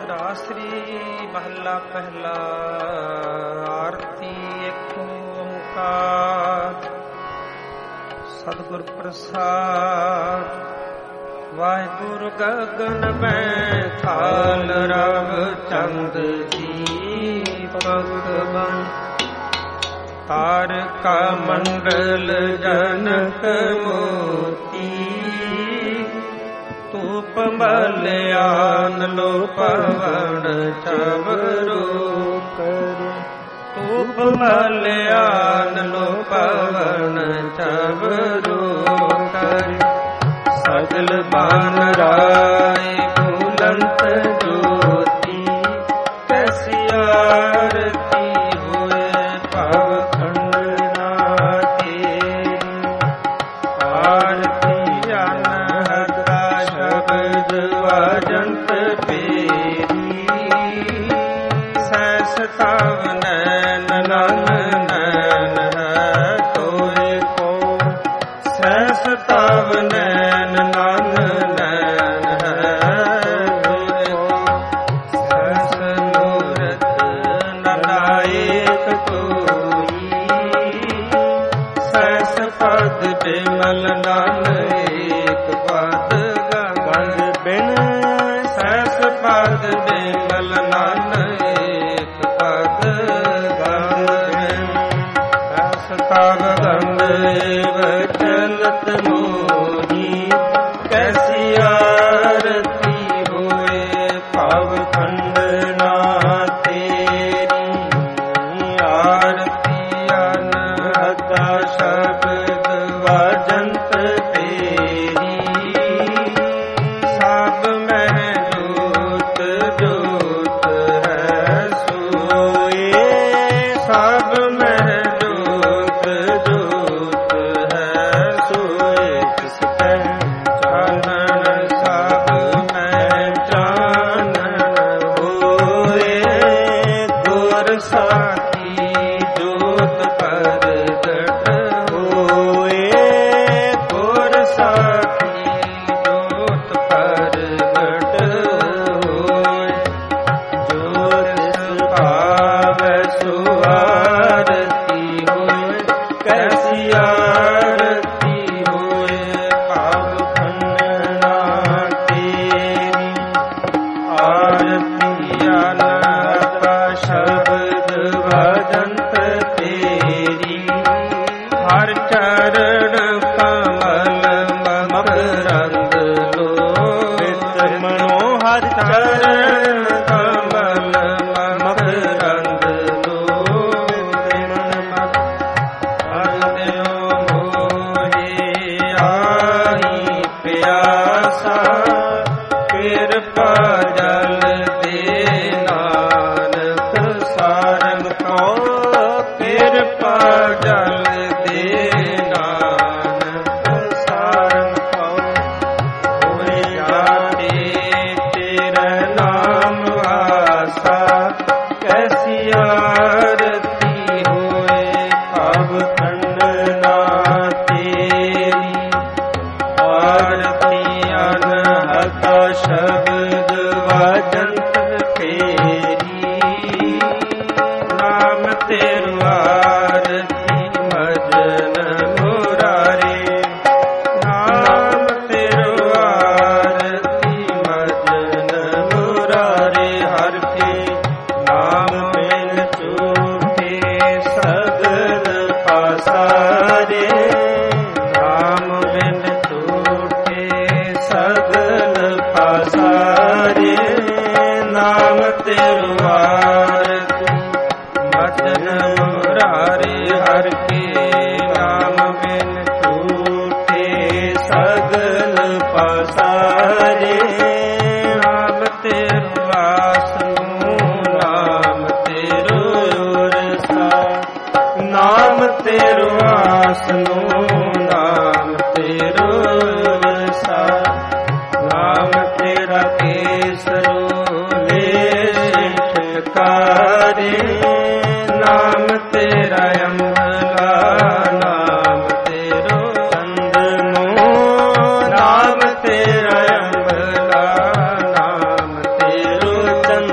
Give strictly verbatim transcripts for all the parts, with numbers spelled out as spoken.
ਦਾਸਰੀ ਮਹੱਲਾ ਪਹਿਲਾ। ਆਰਤੀ ਏਕ ਓੰਕਾਰ ਸਤਿਗੁਰ ਪ੍ਰਸਾਦ। ਵਾਹਿਗੁਰੂ ਗਗਨ ਮੈਂ ਥਾਲ ਰਵ ਚੰਦ ਦੀਪਕ ਬਨ। ਤਾਰਕਾ ਮੰਡਲ ਜਨਕ ਮੋਤੀ। ਧੂਪ ਮਲਿਆਨ ਲੋ ਪਵਨ ਚਵਰੋ ਕਰ। ਧੂਪ ਮਲਿਆਨ ਲੋ ਪਵਨ ਚਵਰੋ ਕਰ। ਸਗਲ ਬਾਨ ਰਾਏ ਬੁਲੰਤ ਜੋਤੀ। ਕੈਸੀ ਆਰਤੀ ਹੋਏ ਭਵ ਖੰਡਨਾ ਤੇਰੀ। ਆਰਤੀ ਅਨਹਤਾ ਸ਼ਬਦ ਵਾਜੰਤ ਪੇਰੀ। ਸੈਸ ਤਵ ਨੈਨ ਨਨ ਨੈਨ ਹੈ ਤੋਏ ਕੋ। ਸੈਸ ਤਵ ਨੈਨ ਨਨ ਨੈਨ ਹੈ ਤੋਏ ਕੋ। ਸੈਸ ਮੂਰਤ ਨਨਾਇਕ ਕੋਈ। ਸੈਸ ਪਦ ਬਿਮਲ ਨਨ ਏਕ ਪਦ ਗੰਗ ਬਿਨ। ਸੈਸ ਪਦ ਬਿਮਲ ਨਨ ਏਕ ਪਦ ਗੰਗ ਬਿਨ। ਸੈਸ ਤਵ ਗੰਗ ਏਵ ਚਲਤ ਮੋਹੀ। ਕੈਸੀ ਆਰਤੀ ਹੋਏ ਭਵ ਖੰਡਨਾ ਤੇਰੀ। ਆਰਤੀ ਅਨਹਤਾ ਸ਼ਬਦ ਵਾਜੰਤ ਤੇਰੀ। ਸਭ ਮਹਿ ਜੋਤ ਜੋਤ ਹੈ ਸੋਏ। ਸਭ ਮਹਿ ਜੋਤ ਜੋਤ ਹੈ ਸੋਏ। ਤਿਸ ਕੈ ਚਾਨਣ ਸਭ ਮਹਿ ਚਾਨਣ ਹੋਏ। ਗੁਰ ਸਾਖੀ ਜੋਤ ਪ੍ਰਗਟ ਹੋਏ। ਗੁਰ ਸਾਖੀ ਜੋਤ ਪ੍ਰਗਟ ਹੋਏ। ਜੋ ਤਿਸ ਭਾਵੈ ਸੋ ਆਰਤੀ ਹੋਏ। ਕੈਸੀ ਆਰਤੀ ਹੋਏ ਭਵ ਖੰਡਨਾ ਤੇਰੀ। ਆਰਤੀ ਅਨਹਤਾ ਸ਼ਬਦ ਵਾਜੰਤ ਤੇਰੀ। ਹਰ ਚਰਨ ਕਮਲ ਮਕਰੰਦ ਲੋ। ਚਿਤ ਮਨੋ ਹਰ ਚਰਨ ਕਮਲ ਮਕਰੰਦ ਲੋ। ਹਰਿ ਮੋਹਿ ਆਈ ਪਿਆਸਾ। ਕਿਰਪਾ ਜਲ ਦੇ ਨਾਨਕ ਸਾਰੰਗ ਕੋ। ਕਿਰਪਾ ਜਲ ਦੇ ਨਾਨਕ ਸਾਰੰਗ ਕੋ। ਹੋਏ ਜਾਤੇ ਤੇਰਾ ਨਾਮ ਆਸਾ। ਕੈਸੀ ਆਰਤੀ ਹੋਏ ਭਵ ਖੰਡਨਾ ਤੇਰੀ। ਆਰਤੀ ਅਨਹਤਾ ਸ਼ਬਦ ਵਾਜੰਤ ਤੇਰੀ। ਨਾਮ ਤੇਰੂ ਆਰਤੀ ਮਜਨ ਮੁਰਾਰੇ। ਨਾਮ ਤੇਰੂ ਆਰਤੀ ਮਜਨ ਮੁਰਾਰੇ। ਹਰਿ ਕੇ ਨਾਮ ਬਿਨ ਝੂਠੇ ਸਗਲ ਪਾਸਾਰੇ। ਨਾਮ ਬਿਨ ਝੂਠੇ ਸਗਲ ਪਾਸਾਰੇ। ਨਾਮ ਤੇਰੂ ਆਰਤੀ ਮਜਨ ਮੁਰਾਰੇ। ਹਰਿ ਕੇ ਨਾਮ ਬਿਨ ਝੂਠੇ ਸਗਲ ਪਾਸਾਰੇ। ਨਾਮ ਤੇਰੂ ਆਸ ਨੂੰ ਨਾਮ ਤੇਰੂ ਉਰਸਾ। ਨਾਮ ਤੇਰੂ ਆਸ ਨੂੰ ਨਾਮ ਤੇਰੂ ਉਰਸਾ। ਨਾਮ ਤੇਰਾ ਕੇਸਰੋ ਲੈ ਛਕਾਰੇ। ਨਾਮ ਤੇਰਾ ਅੰਮ੍ਰਿਤਾ। ਨਾਮ ਤੇਰੋ ਚੰਦਨੋ। ਨਾਮ ਤੇਰਾ ਅੰਮ੍ਰਿਤਾ। ਨਾਮ ਤੇਰੋ ਚੰਦਨੋ।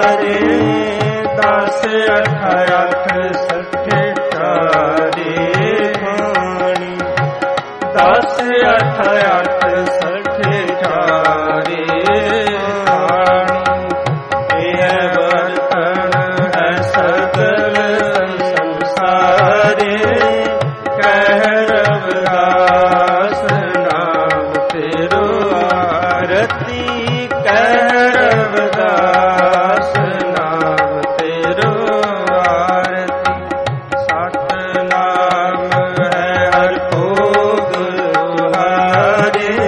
ਪਸਾਰੇ ਦਸ ਅਠ ਅਠ ਸੱਠੇ ਚਾਰੇ ਖਾਣੀ ਦਸ ਅਠ ਅਠ ਸੱਠੇ ਚਾਰੇ ਖਾਣੀ ਇਹ ਵਰਤਨ ਹੈ ਸਗਲ ਸੰਸਾਰੇ ਕਹਿ ਰਵਿਦਾਸ ਨਾਮ ਤੇਰੋ ਆਰਤੀ ਕਹਿ ਰਵਿਦਾਸ ਨਾਮ ਤੇਰੋ ਆਰਤੀ ਸਤਿਨਾਮ ਹੈ ਹਰਿ ਭੋਗ ਤੁਹਾਰੇ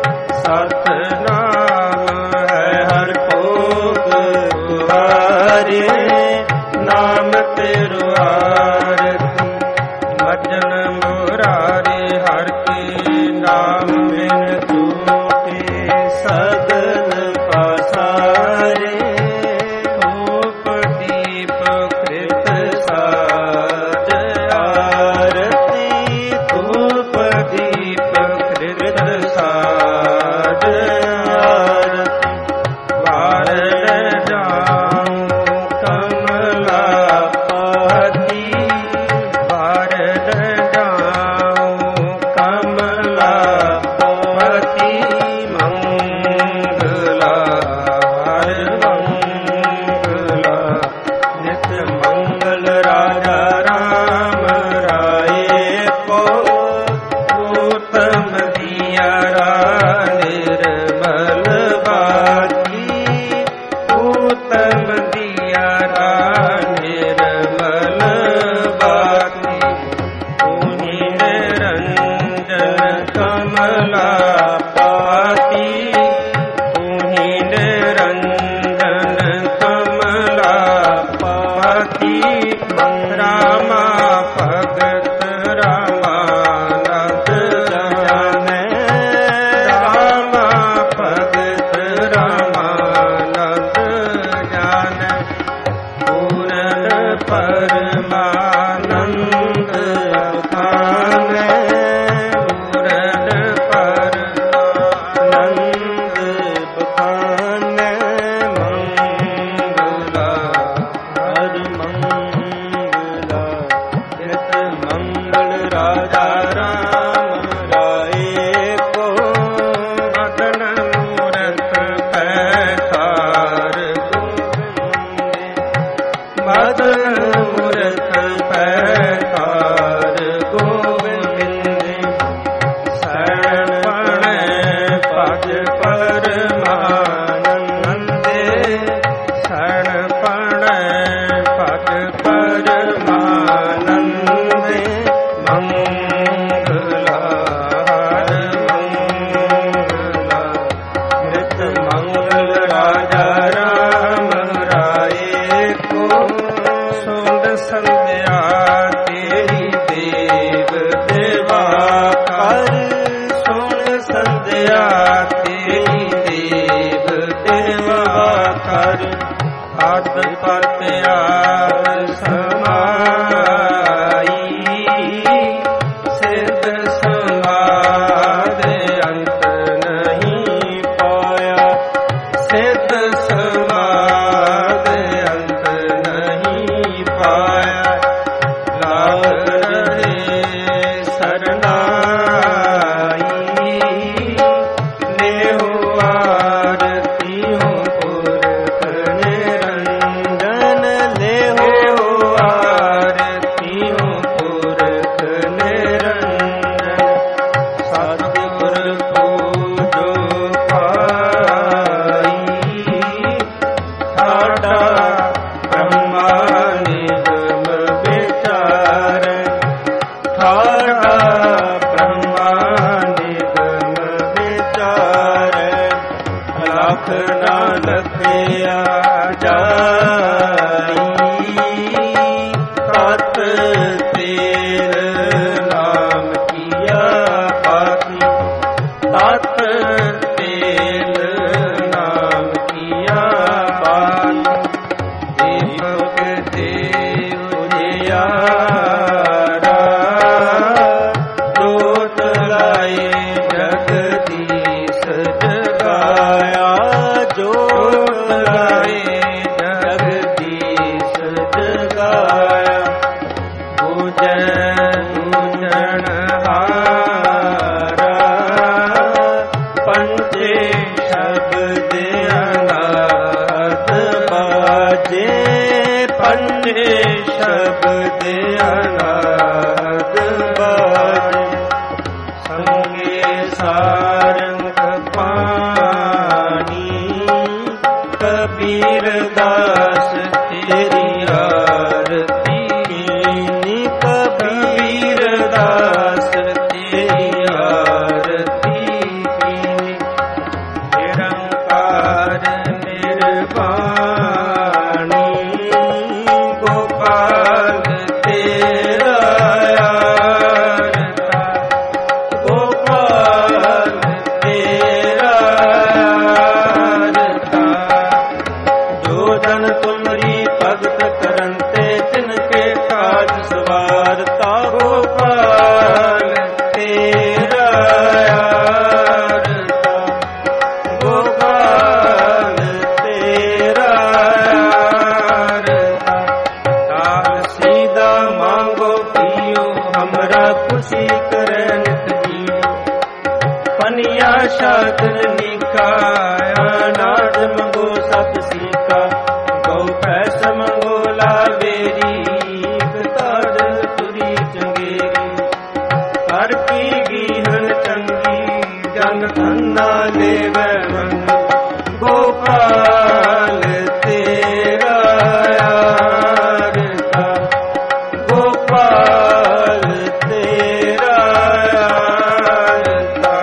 ਸਤਿਨਾਮ ਹੈ ਹਰਿ ਭੋਗ ਤੁਹਾਰੇ ਨਾਮ ਤੇਰੋ ਆਰਤੀ ਮਜਨ ਮੁਰਾਰੇ ਹਰਿ ਕੇ ਨਾਮ ਬਿਨ ਤੂੰ ਸਗਲ ਪਸਾਰੇ ਧੂਪ ਦੀਪ ਕ੍ਰਿਤ ਸਾਜ ਆਰਤੀ ਧੂਪ ਦੀਪ ਕ੍ਰਿਤ ਸਾਜ ਆਰਤੀ ਵਾਰਨ ਜਾਉ ਕਮਲਾ ਪਤੀ ਵਾਰਨ ਜਾਉ ਕਮਲਾ ਪਤੀ ਮੰਗਲਾ ਹਰਿ ਮੰਗਲਾ ਨਿਤ ਮੰਗਲ ਰਾਜਾ ਰਾਮ ਰਾਏ ਕੋ ਉਤਮ ਦੀਆਰਾ ਨਿਰਮਲ ਬਾਤੀ ਉਤਮ ਦੀਆਰਾ ਨਿਰਮਲ ਬਾਤੀ ਤੂੰ ਨਿਰੰਜਨ ਕਮਲਾ ਪਾਤੀ ਤੂੰ ਨਿਰੰਜਨ ਕਮਲਾ ਪਾਤੀ ਰਾਮਾ ਭਗਤ ਰਾਮਾਨੰਦ ਜਾਣੈ ਰਾਮਾ ਭਗਤ ਰਾਮਾਨੰਦ ਜਾਣੈ ਪੂਰਨ ਪਰਮਾਨੰਦ ਖਾਨੈ ਪੂਰਨ ਪਰਮਾਨੰਦ ਬਖਾਨੈ ਮੰਗਲਾ ਹਰਿ ਮੰਗਲਾ ਨਿਤ ਮੰਗਲ ਰਾਜਾ ਰਾਮ ਰਾਏ ਕੋ ਮਦਨ ਮੂਰਤ ਪੈਸਾਰ ਗੋਬਿੰਦੇ ਮਦਨ ਮੂਰਤ ਪੈਸਾਰ ਗੋਬਿੰਦੇ ਸੈਣ ਪਣੈ ਭਜ ਪਰਮਾਨੰਦੇ ਸੈਣ ਪਣੈ ਭਜ ਪਰਮਾਨੰਦੇ ਮੰਗਲਾ ਹਰਿ ਮੰਗਲਾ ਨਿਤ ਮੰਗਲ ਰਾਜਾ ਰਾਮ ਰਾਏ ਕੋ ਸੁੰਦ ਸੰਧਿਆ ਤੇਰੀ ਦੇਵ ਦੇਵਾ ਕਰ ਸੁਣ ਸੰਧਿਆ ਤੇਰੀ ਦੇਵ ਦੇਵਾ ਕਰ ਆਦ ਪਤ ਆਦ ਸਮਾਈ ਸਿੱਧ ਸਮਾਦ ਅੰਤ ਨਹੀਂ ਪਾਇਆ ਸਿੱਧ ਸਮਾਦ ਅੰਤ ਨਹੀਂ ਪਾਇਆ ਲਾਗ ਰਹੇ ਸਰਨਾਈ ਲੇਹੁ ਆਰਤੀ ਹੋ ਪੁਰਖ ਨਿਰੰਜਨ ਲੇਹੁ ਆਰਤੀ ਹੋ ਪੁਰਖ ਨਿਰੰਜਨ ਸਤਿਗੁਰ ਪੂਜੋ ਪਾਈ ਸਾਡਾ ਬ੍ਰਹਮਾ ਨਿਗਮ ਵਿਚਾਰੈ ਸਾਡਾ ਬ੍ਰਹਮਾ ਨਿਗਮ ਵਿਚਾਰੈ ਲੱਖ ਨਾ ਲਖਿਆ ਜਾਈ ਸਤ ਤੇਰ ਨਾਮ ਕੀਆ ਪਾਤੀ ਸਤ ਤੇਲ ਨਾਮ ਕੀਆ ਪਾਤੀ ਦੀਪਕ ਦੇਵ ਉਜਿਆਰਾ ਜੋਤ ਲਾਏ ਜਗਦੀਸ਼ ਜਗਾਇਆ ਜੋਤ ਲਾਏ ਜੇ ਪੰਨੇ ਸ਼ਬਦ ਅਨਾਦ ਬਾਜੇ, ਸੰਗੇ ਸਾਰੰਗ ਪਾਣੀ, ਕਬੀਰ ਦਾਸ ਤੇਰੀ ਆਰਤੀ ਨੀ, ਕਬੀਰ ਦਾਸ ਤੇਰੀ ਆਰਤੀ ਨੀ। ਨਿਰੰਕਾਰ ਨਿਰਵਾਣੀ, ਗੋਪਾਲ ਤੇਰਾ ਆਰਤਾ, ਗੋਪਾਲ ਤੇਰਾ ਆਰਤਾ। ਜੋ ਜਨ ਤੁਮਰੀ ਭਗਤ ਕਰਨ ਤੇ ਤਿਨ ਕੇ ਕਾਜ ਸਵਾਰਤਾ, ਗੋਪਾਲ ਤੇਰਾ ਆਰਤਾ, ਗੋਪਾਲ ਤੇਰਾ ਆਰਤਾ। ਤਾਲ ਸੀਦਾ ਮੰਗੋ ਪਿਓ, हमरा खुशी करे नित जियो। पनिया शादन निकाया, नाद मंगो सत सीका। गौ पैस मंगो लावेरी, ताज तुरी चंगेरी। कर की गीहन चंगी, जन धन्ना लेवे मन, गोपाल तेरा आरता, गोपाल तेरा आरता।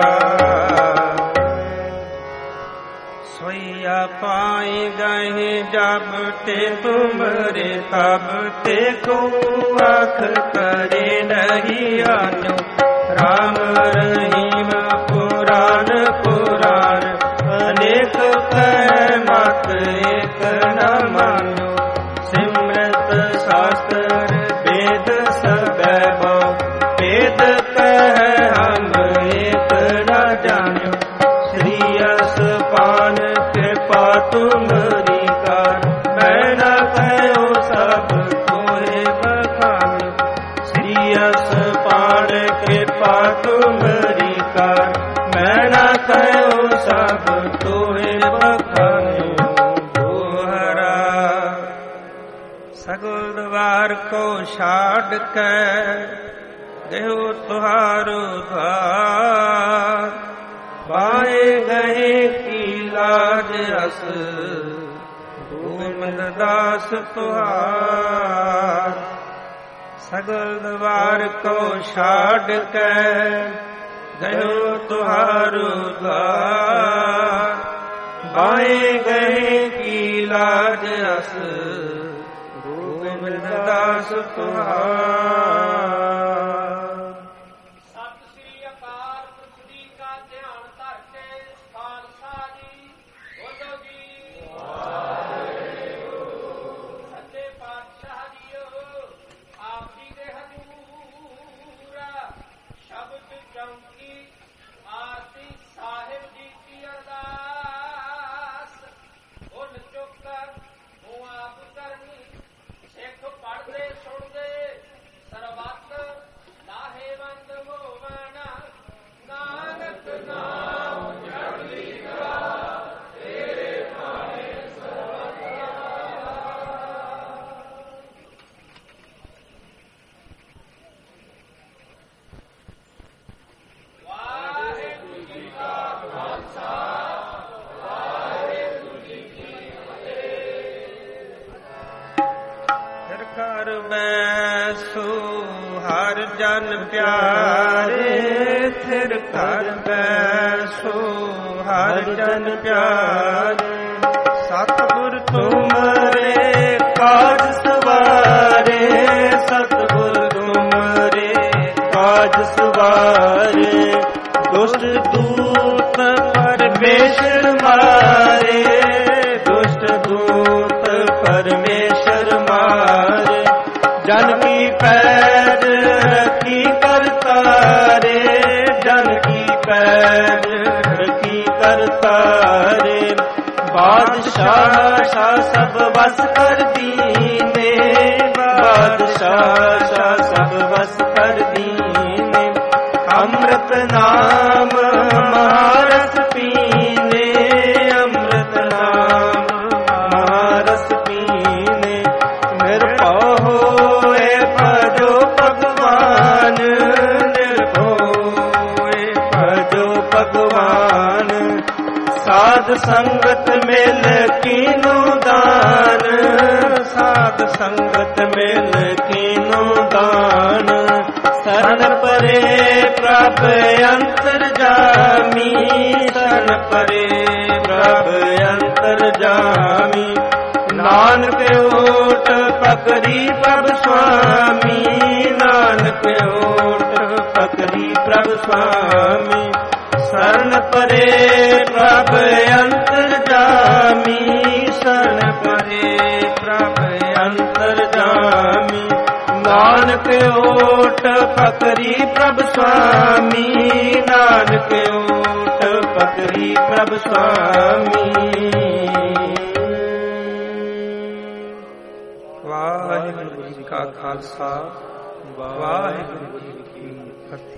सोइया पाए गए जब ते तुमरे, तब ते को आख करे नहीं आनो। राम रहीम पुराण पुराण, अनेक कह मत एक न मानो। सिमरत शास्त्र वेद सब वेद कह हम एक न जानो। श्री यस पान कृपा तुमरी कार, मैं न कहो सब तोरे बखान। श्री यस पान कृपा तुमरी कार, मैं न कहो सब तोरे बखान। दोहरा सगल द्वार को छाड़ के, देहो तुहारो द्वार। पाए गए की लाज रस, गोविंद दास तुहार। सगल द्वार को छाड़ के, गयो तुहारो द्वार। पाए गए की लाज रस, गोविंद दास तुहार। कर बैसो हर जन प्यारे, फिर कर बैसो हर जन प्यारे। सतगुर तुमरे काज सवारे, सतगुर तुमरे काज सवारे। दुष्ट दूत परमेश्वर मारे, दुष्ट दूत परमेश्वर मारे। जन की पैर की करता रे, जन की पैर की करता रे। बादशाह शाह सब बस कर दीने, बादशाह शाह सब बस कर दीने। अमृत नाम महारस पीने, अमृत नाम महारस पीने। ਸਾਧ ਸੰਗਤ ਮਿਲ ਕੀਨੂ ਦਾਨ, ਸਾਧ ਸੰਗਤ ਮਿਲ ਕੀਨੂ ਦਾਨ। ਸਰਨ ਪਰੇ ਪ੍ਰਭ ਅੰਤਰ ਜਾਮੀ, ਸਰਨ ਪਰੇ ਪ੍ਰਭ ਅੰਤਰ ਜਾਮੀ। ਨਾਨਕ ਓਟ ਪਕੜੀ ਪ੍ਰਭ ਸੁਆਮੀ, ਨਾਨਕ ਓਟ ਪਕੜੀ ਪ੍ਰਭ ਸੁਆਮੀ। ਸਰਨ ਪਰੇ ਪ੍ਰਭ ਅੰਤਰ ਜਾਮੀ, ਸਰਨ ਪਰੇ ਪ੍ਰਭ ਅੰਤਰ ਜਾਮੀ। ਨਾਨਕ ਓਟ ਪਕੜੀ ਪ੍ਰਭ ਸੁਆਮੀ, ਨਾਨਕ ਓਟ ਪਕੜੀ ਪ੍ਰਭ ਸੁਆਮੀ। ਵਾਹਿਗੁਰੂ ਜੀ ਕਾ ਖਾਲਸਾ, ਵਾਹਿਗੁਰੂ ਜੀ ਕੀ ਫਤਿਹ।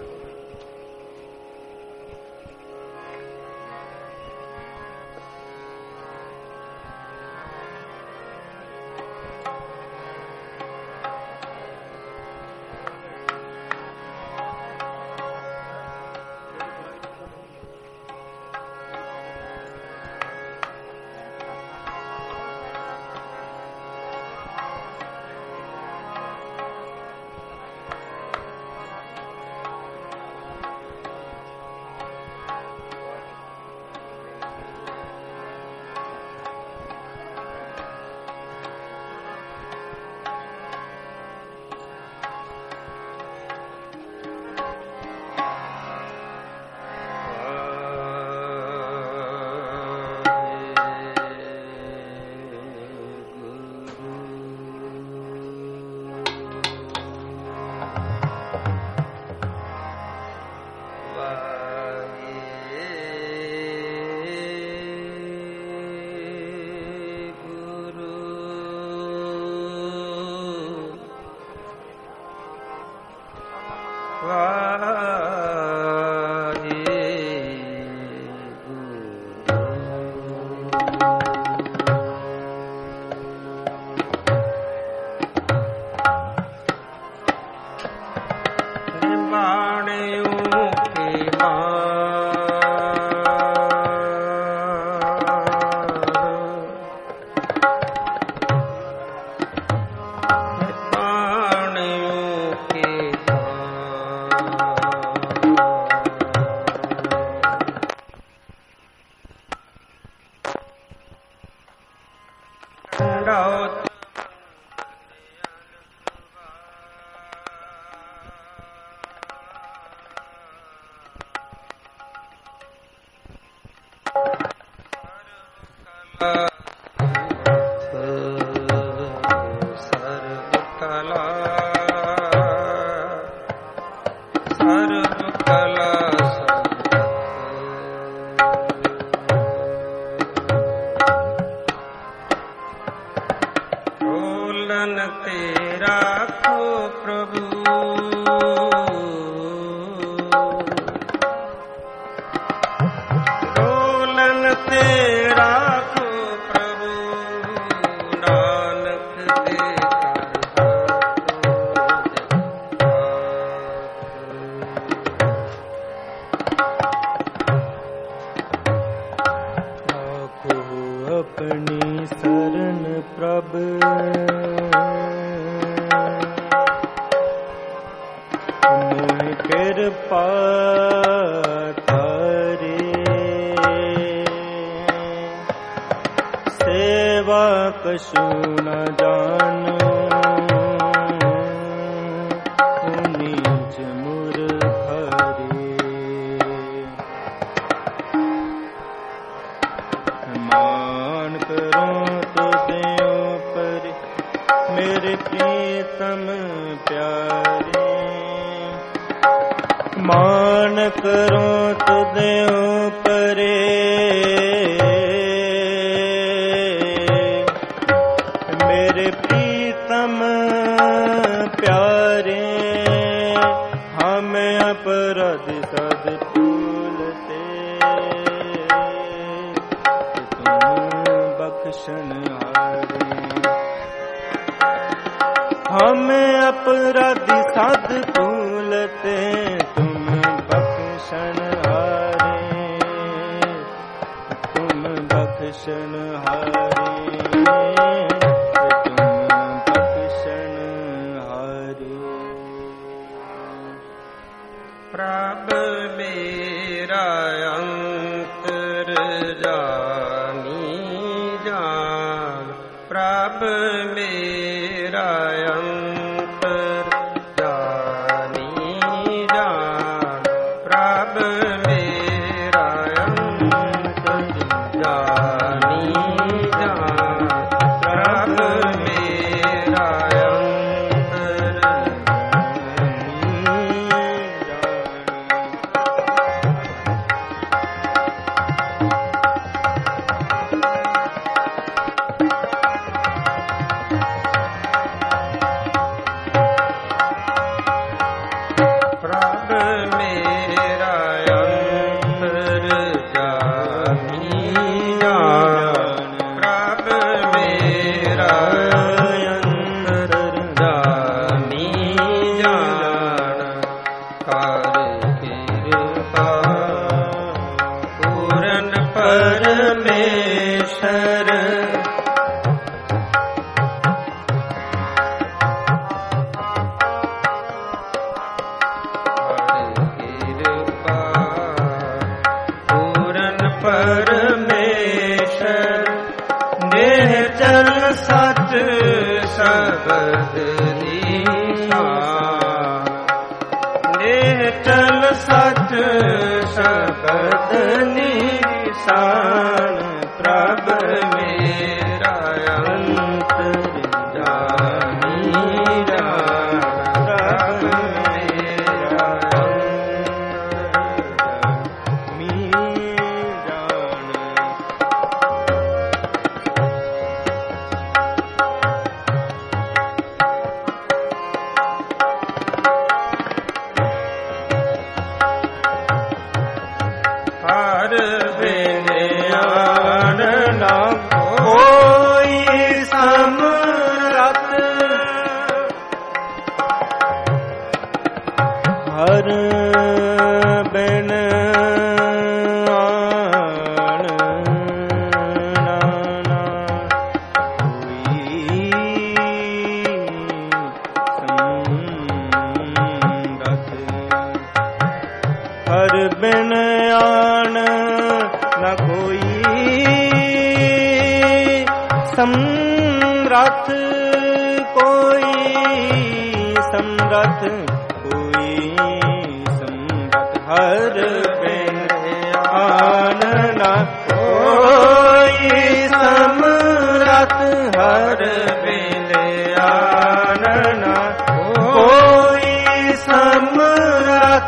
ਬਖਸ਼ਣ ਹਾਰੇ, ਤੁਮ ਬਖਸ਼ਣ ਹਾਰੇ। ਪ੍ਰਭ ਮੇਰਾ ਅੰਤਰ ਜਾਨੀ ਜਾਨ, ਪ੍ਰਭ ਮੇਰਾ ਅੰਤਰ ਜਾਨੀ ਜਾਨ, ਪ੍ਰਭ ਮੇਰਾ ਅੰਤਰ ਜਾਨੀ ਜਾਨ, ਪ੍ਰਭ ਮੇਰਾ ਅੰਤਰ ਪ੍ਰਭ ਮੇਰਾ ਅੰਤਰ ਜਾਨੀ ਜਾਨ, ਪ੍ਰਭ ਮੇਰਾ ਅੰਤਰ ਜਾਨੀ ਜਾਨ, ਕਰ ਕਿਰਪਾ ਪੂਰਨ ਪਰਮੇਸ਼ਰ, ਪਰਮੇਸ਼ਰ ਦੇਹ ਚਲ ਸੱਚ ਸ਼ਬਦ ਨੀਸਾਨ, ਦੇਹ ਚਲ ਸੱਚ ਸ਼ਬਦ ਨੀਸਾਨ, ਪ੍ਰਭ ਮੇਰਾ ਅੰਤਰ ਜਾਨੀ ਜਾਨ, ਪ੍ਰਭ ਮੇਰਾ ਹਰ ਬਿਨ ਆਨ ਨਾ ਕੋਈ ਸਮਰੱਥ, ਹਰ ਬਿਨ ਆਨ ਨਾ ਕੋਈ ਸਮਰੱਥ, ਹਰ ਬਿਨ ਆਨ ਨਾ ਕੋਈ ਸਮਰੱਥ, ਕੋਈ ਸਮਰੱਥ, ਕੋਈ ਸਮਰੱਥ, ਹਰ ਬਿਨ ਆਨ ਨਾ ਕੋਈ ਸਮਰੱਥ, ਹਰ ਬਿਨ ਆਨ ਨਾ ਕੋਈ ਸਮਰੱਥ,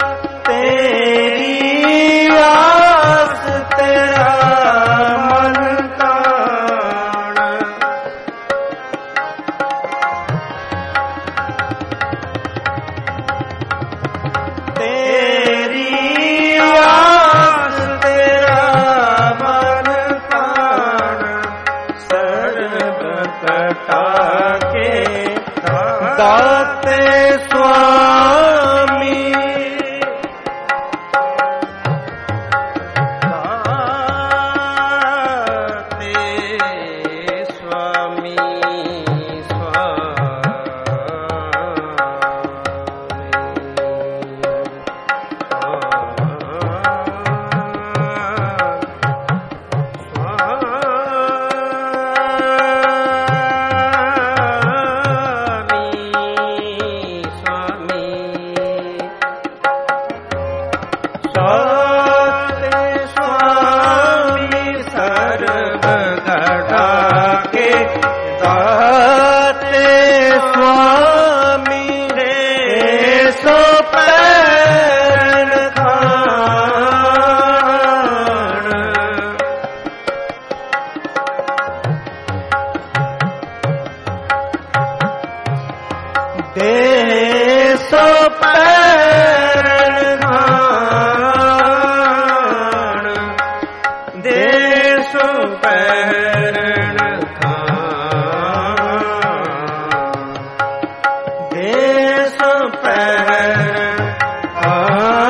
ਤੇਰੀ ਆਸ ਤੇਰਾ ਮਨ ਤਾਣ, ਤੇਰੀ ਆਸ ਤੇਰਾ ਮਨ ਤਾਣ, ਸਰਬ ਕਟਾ ਕੇ ਦਾਤੇ ਸੁਆਮੀ,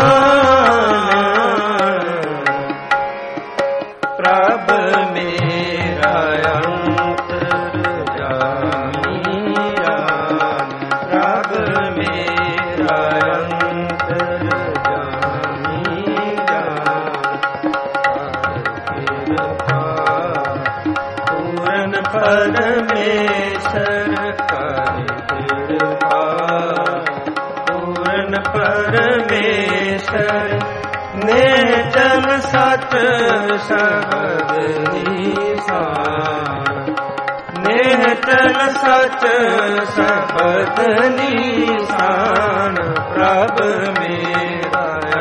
ਪ੍ਰਭ ਮੇਰਾ ਕਰ ਕਿਰਪਾ ਪੂਰਨ ਪਰਮੇਸ਼ਰ ਨਿਹਚਲ ਸਚ ਸ਼ਬਦ ਨਿਸ਼ਾਨ ਨਿਹਚਲ ਸਚ ਸ਼ਬਦ ਨਿਸ਼ਾਨ ਪ੍ਰਭ ਮੇਰਾ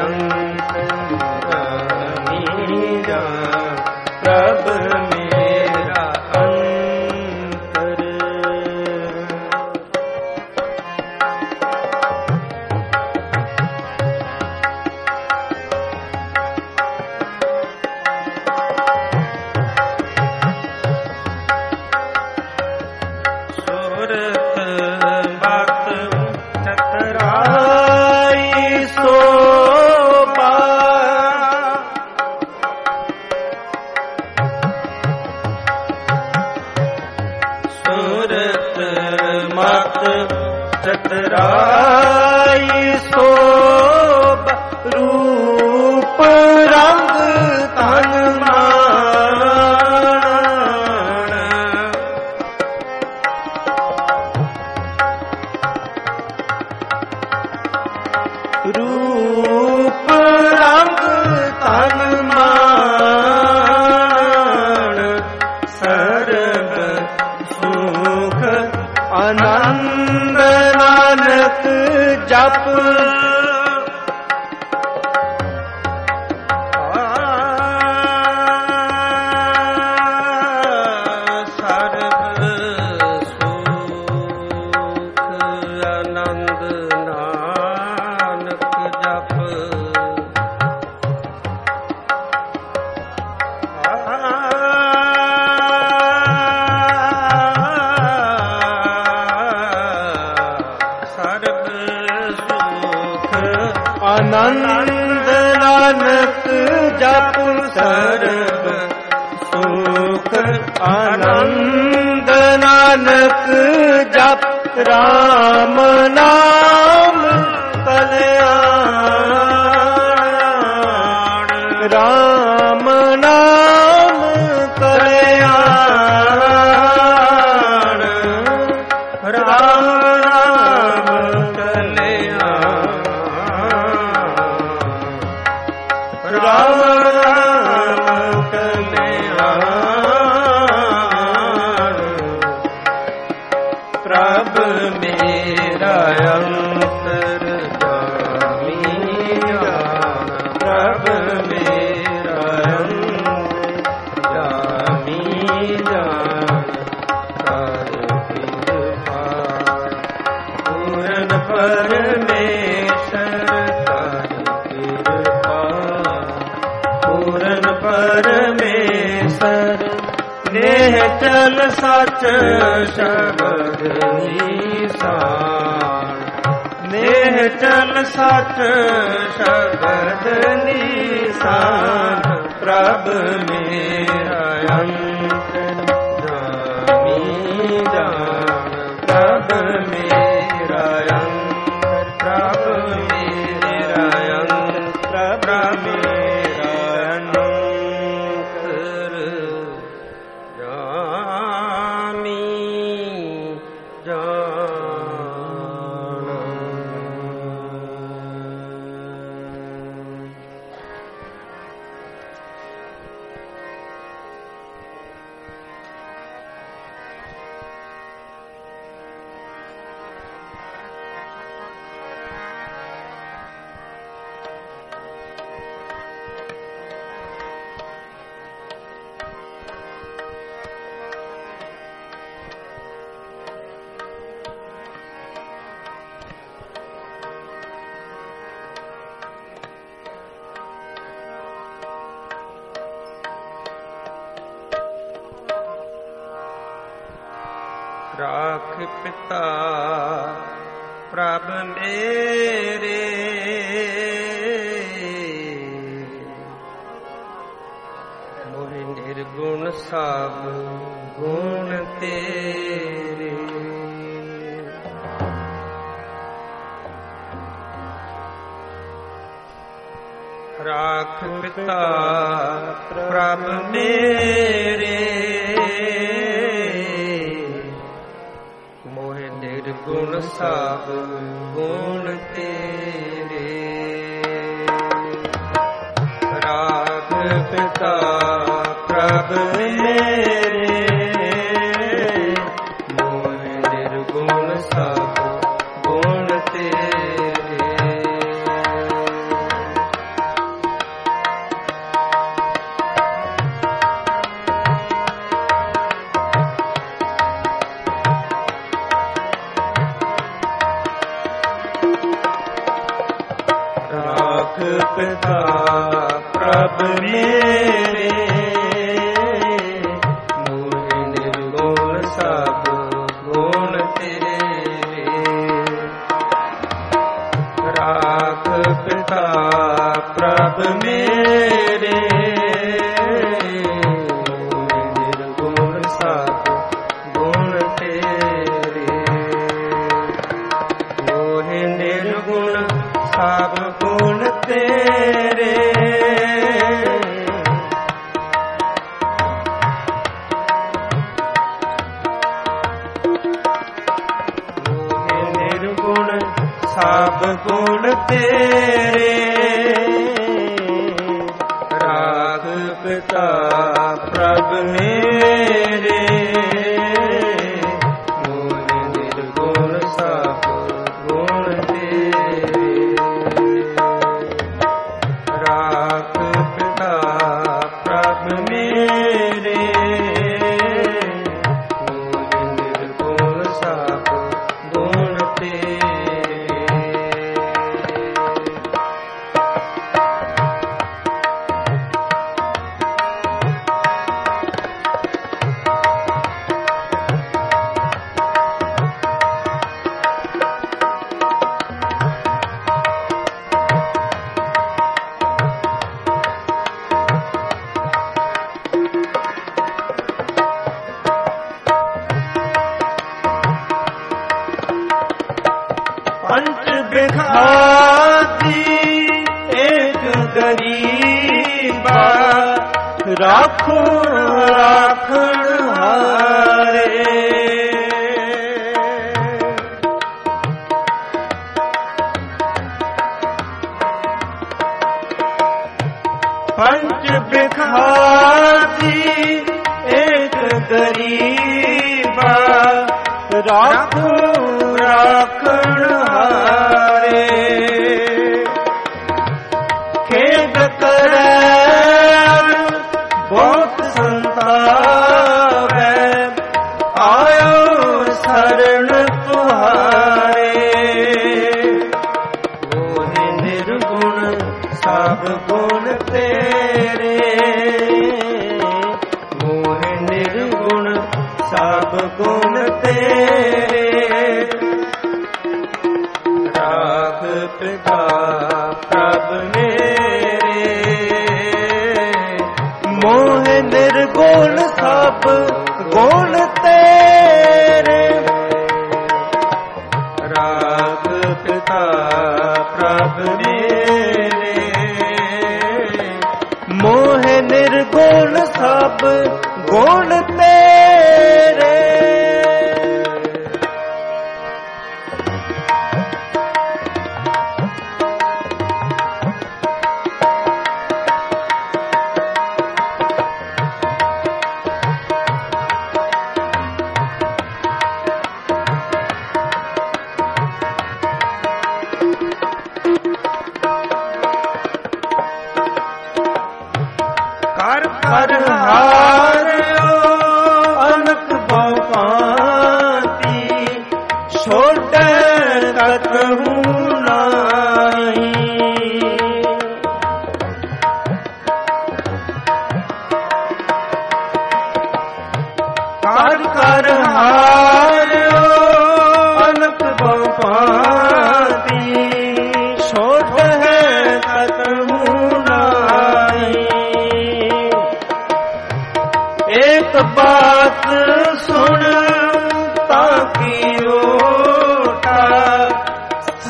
ਅੰਤਰਾਮੀ ਜਾਨ ਪ੍ਰਭ ਮੇਰਾ ਅੰਤਰ ਚਤਰਾਈ ਸੋਭ ਰੂਪ ਰੰਗ ਤਨ ਮਾਣ ਰੂਪ ਰੰਗ ਤਨ ਮਾਣ ਸਰਬ ਸੁਖ ਆਨੰਦ ਨਾਨਕ ਜਪ ਸਰਬ ਸੁਖ ਆਨੰਦ ਨਾਨਕ ਜਪ ਆਨੰਦ ਨਾਨਕ ਜਪ ਸਰਬ ਸੁਖ ਆਨੰਦ ਨਾਨਕ ਜਪ ਰਾਮ ਨਾਮ ਕਲਿਆਣ ਰਾਮ ਨਾਮ ਕਲਿਆਣ ਰਾਮ ਨਾਮ ਕਲਿਆਣ ਰਾਮ ਰਾਮ ਕਲਿਆਣ ਪ੍ਰਭ ਮੇਰਾ ਅੰਤਰ ਜਾਮੀ ਜਾਨ ਪ੍ਰਭ ਮੇਰਾ ਅੰਤਰ ਜਾਮੀ ਜਾਨ ਕਰ ਕਿਰਪਾ ਪੂਰਨ ਪਰਮੇਸ਼ਰ ਪੂਰਨ ਪਰਮੇਸ਼ਰ ਨਿਹਚਲ ਸਚ ਸ਼ਬਦ ਨਿਸ਼ਾਨ ਨਿਹਚਲ ਸਚ ਸ਼ਬਦ ਨਿਸ਼ਾਨ ਪ੍ਰਭ ਮੇਰਾ ਅੰਤਰ ਜਾਮੀ ਜਾਨ ਪ੍ਰਭ ਮੇਰਾ ਅੰਤਰ ਪ੍ਰਭ ਮੇਰਾ ਅੰਤਰ ਪ੍ਰਭ ਮੇਰਾ ਅੰਤਰ ਜਾਮੀ ਜਾਨ ਰਾਖ ਪਿਤਾ ਪ੍ਰਭ ਮੇਰੇ ਮੋਹਿ ਨਿਰਗੁਣ ਸਭ ਗੁਣ ਤੇਰੇ ਰਾਖ ਪਿਤਾ ਪ੍ਰਭ ਮੇਰੇ ਮੋਹਿ ਨਿਰਗੁਣ ਸਭ ਗੁਣ ਤੇਰੇ। ਰਾਗ ਪਿਤਾ ਪ੍ਰਭ ਮੇਰੇ, ਮੋਹਿ ਨਿਰਗੁਣ ਸਭ ਗੁਣ ਤੇਰੇ। ਪਿਤਾ ਪ੍ਰਭ ਮੇਰੇ, ਮੋਹਿ ਨਿਰਗੁਣ ਸਭ ਗੁਣ ਤੇਰੇ। ਰਾਖ ਪਿਤਾ ਪ੍ਰਭ ਮੇਰੇ, ਮੋਹਿ ਨਿਰਗੁਣ ਸਭ ਗੁਣ ਤੇਰੇ। ਮੋਹਿ ਨਿਰਗੁਣ ਸਭ ਗੁਣ ਤੇਰੇ। ਮੋਹਿ ਨਿਰਗੁਣ ਸਭ ਗੁਣ ਤੇਰੇ। ਰਾਗ ਪਿਤਾ ਪ੍ਰਭ ਮੇਰੇ, ਮੋਹਿ ਨਿਰਗੁਣ ਸਭ ਗੁਣ ਤੇਰੇ। ਰਾਗ ਪਿਤਾ ਪ੍ਰਭ ਮੇਰੇ, ਮੋਹਿ ਨਿਰਗੁਣ ਸਭ ਗੁਣ ਤੇਰੇ। पंच बिखाती एक गरीबा, राखो राखण हारे। पंच बिखाती एक गरीबा, राखो राखण हारे। खेद करे बहुत संतावै, आयो शरण तुहारे। मोहि निर्गुण सब गुण तेरे, मोहि निर्गुण सब गुण तेरे। राग पिता प्रभ मेरे, मोहि निर्गुण सब गुण तेरे। राग पिता प्रभ मेरे, मोहि निर्गुण सब गुण तेरे। कर कर हारियो अनक भौकांती, छोटे कतहु नाहीं। कर कर हारियो अनक भौकांती, छोटे कतहु नाहीं। एक बात सुन ताकि ओटा,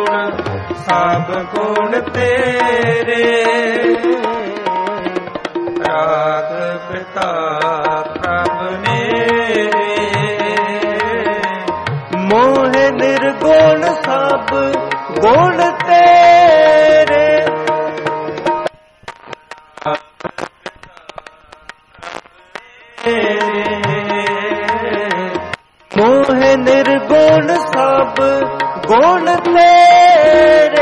ਨਿਰਗੁਣ ਸਭ ਗੁਣ ਤੇਰੇ। ਰਾਖ ਪਿਤਾ ਪ੍ਰਭ ਮੇਰੇ ਮੋਹ ਨਿਰਗੁਣ ਸਭ ਗੁਣ ਤੇਰੇ। ਮੋਹ ਨਿਰਗੁਣ ਸਭ ਗੁਣ ਤੇਰੇ।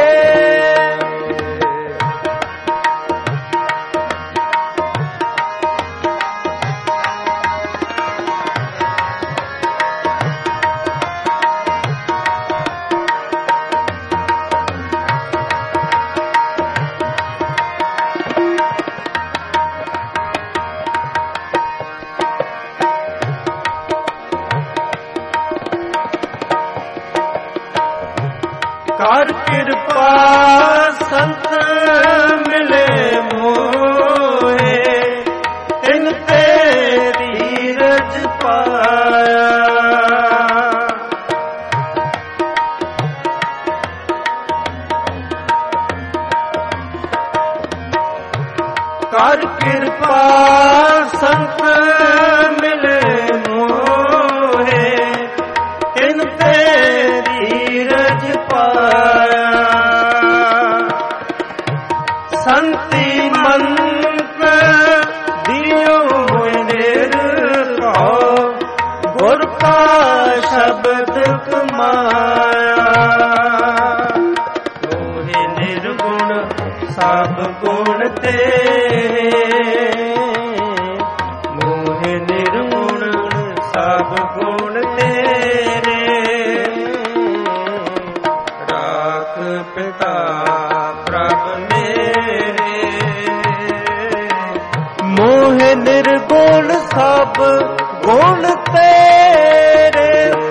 ਕਰ ਕਿਰਪਾ ਸੰਤ ਮਿਲੇ ਮੋਏ, ਤਿਨ ਤੇਰੀ ਰਜ ਪਾਇਆ। ਕਰ ਕਿਰਪਾ ਸੰਤ ਮਿਲੇ ਮੋਏ, ਤਿਨ ਤੇਰੀ ਰਜ ਪਾਇਆ। ਸੰਤੀ ਮੰਤ ਦਿਓ ਨਿਰਭਉ, ਗੁਰ ਕਾ ਸ਼ਬਦ ਕਮਾਇਆ। ਮੋਹਿ ਨਿਰਗੁਣ ਸਭ ਗੁਣ ਤੇਰੇ। ਮੋਹਿ ਨਿਰਗੁਣ ਸਭ ਗੁਣ ਤੇਰੇ। ਰਾਖ ਪਿਤਾ ਪ੍ਰਭ ਮੇਰੇ ਮੋਹ ਨਿਰਗੁਣ ਸਭ ਗੁਣ ਤੇਰੇ।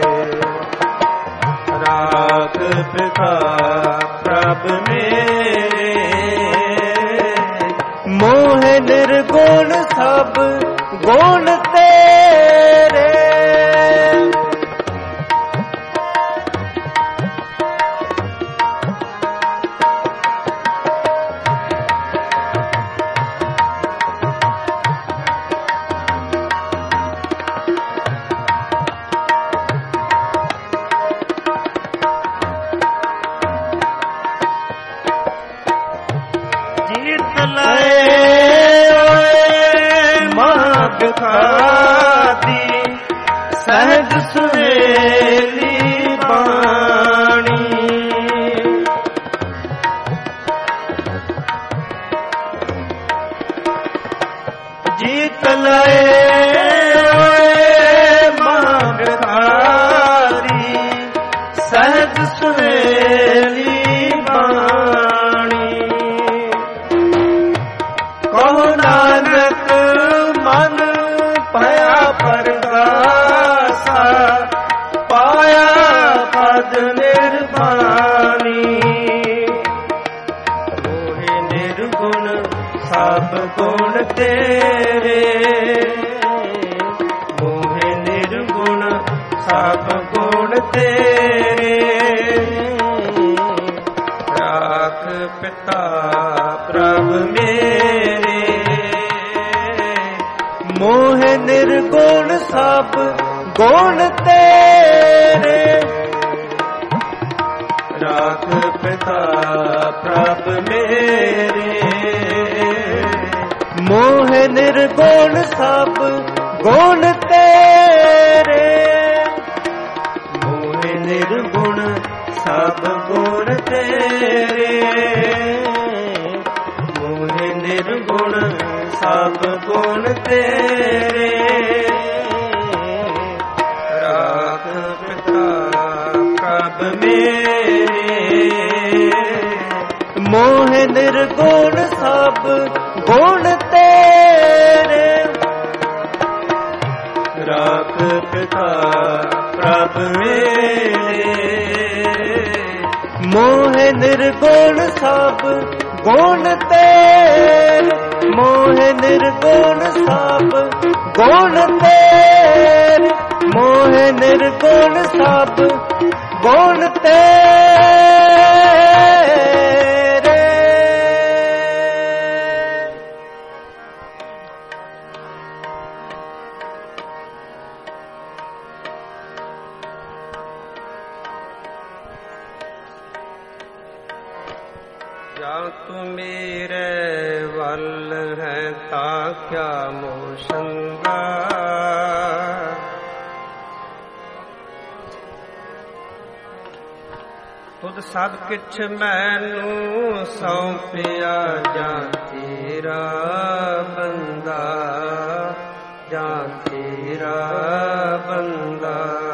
ਰਾਖ ਪਿਤਾ ਪ੍ਰਭ ਮੇਰੇ ਮੋਹ ਨਿਰਗੁਣ ਸਭ ਗੁਣ ਤੇਰੇ। ਜੀਤ ਲਏ ਓਏ ਮਾਗ ਖਾਦੀ, ਸਹਿਜ ਸੁਹੇਲੀ ਬਾਣੀ। ਜੀਤ ਲਏ ਓਏ ਮਾਗ ਖਾਦੀ, ਸਹਿਜ ਸੁਹੇਲੀ ਬਾਣੀ। ਕਹੋ ਨਾਨਕ ਮਨ ਭਇਆ ਪਰਗਾਸਾ, ਪਾਇਆ ਪਦ ਨਿਰਵਾਣੀ। ਮੋਹਿ ਨਿਰਗੁਣ ਸਭ ਗੁਣ ਤੇਰੇ। ਮੋਹਿ ਨਿਰਗੁਣ ਸਭ ਗੁਣ ਤੇਰੇ। ਰਾਖ ਪਿਤਾ ਪ੍ਰਭ ਮੇਰੇ ਮੋਹ ਨਿਰਗੁਣ ਸਭ ਗੁਣ ਤੇਰੇ। ਰਾਖ ਪਿਤਾ ਪ੍ਰਭ ਮੇਰੇ ਮੋਹ ਨਿਰਗੁਣ ਸਭ ਗੁਣ ਤੇਰੇ। ਮੋਹ ਨਿਰਗੁਣ ਸਭ ਗੁਣ ਤੇਰੇ। ਮੋਹ ਨਿਰਗੁਣ ਸਭ ਗੁਣ ਤੇਰੇ। ਰਾਖ ਪਿਤਾ ਪ੍ਰਭ ਮੇਰੇ ਮੋਹ ਨਿਰਗੁਣ ਸਭ ਗੁਣ ਤੇਰੇ। ਰਾਖ ਪਿਤਾ ਪ੍ਰਭ ਮੇਰੇ ਮੋਹ ਨਿਰਗੁਣ ਸਭ ਗੁਣ ਤੇਰੇ। ਮੋਹ ਨਿਰਗੁਣ ਸਭ ਗੁਣ ਤੇਰੇ। ਮੋਹ ਨਿਰਗੁਣ ਸਭ ਗੁਣ ਤੇਰੇ। ਜਾਂ ਤੂੰ ਮੇਰੇ ਵੱਲ ਹੈ ਤਾਂ ਕਿਆ ਮੋਹ ਸੰਗਾ। ਤੁਧ ਸਭ ਕਿਛ ਮੈਨੂੰ ਸੌਂਪਿਆ ਜਾਂ ਤੇਰਾ ਬੰਦਾ, ਜਾਂ ਤੇਰਾ ਬੰਦਾ।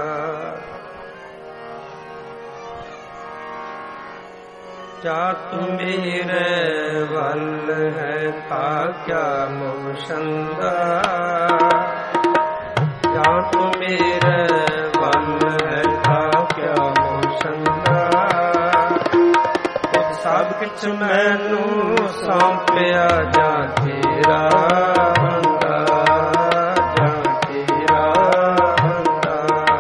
ਜਾਂ ਤੂੰ ਮੇਰੇ ਵੱਲ ਹੈ ਤਾਂ ਕਿਆ ਮੋਹ ਸੰਗਾ। ਜਾਂ ਤੂੰ ਮੇਰੇ ਵੱਲ ਹੈ ਤਾਂ ਕਿਆ ਮੋਹ ਸੰਗਾ। ਤੁਧ ਸਭ ਕਿਛ ਮੈਨੂੰ ਸੌਂਪਿਆ ਜਾਂ ਤੇਰਾ ਬੰਦਾ, ਜਾਂ ਤੇਰਾ ਬੰਦਾ।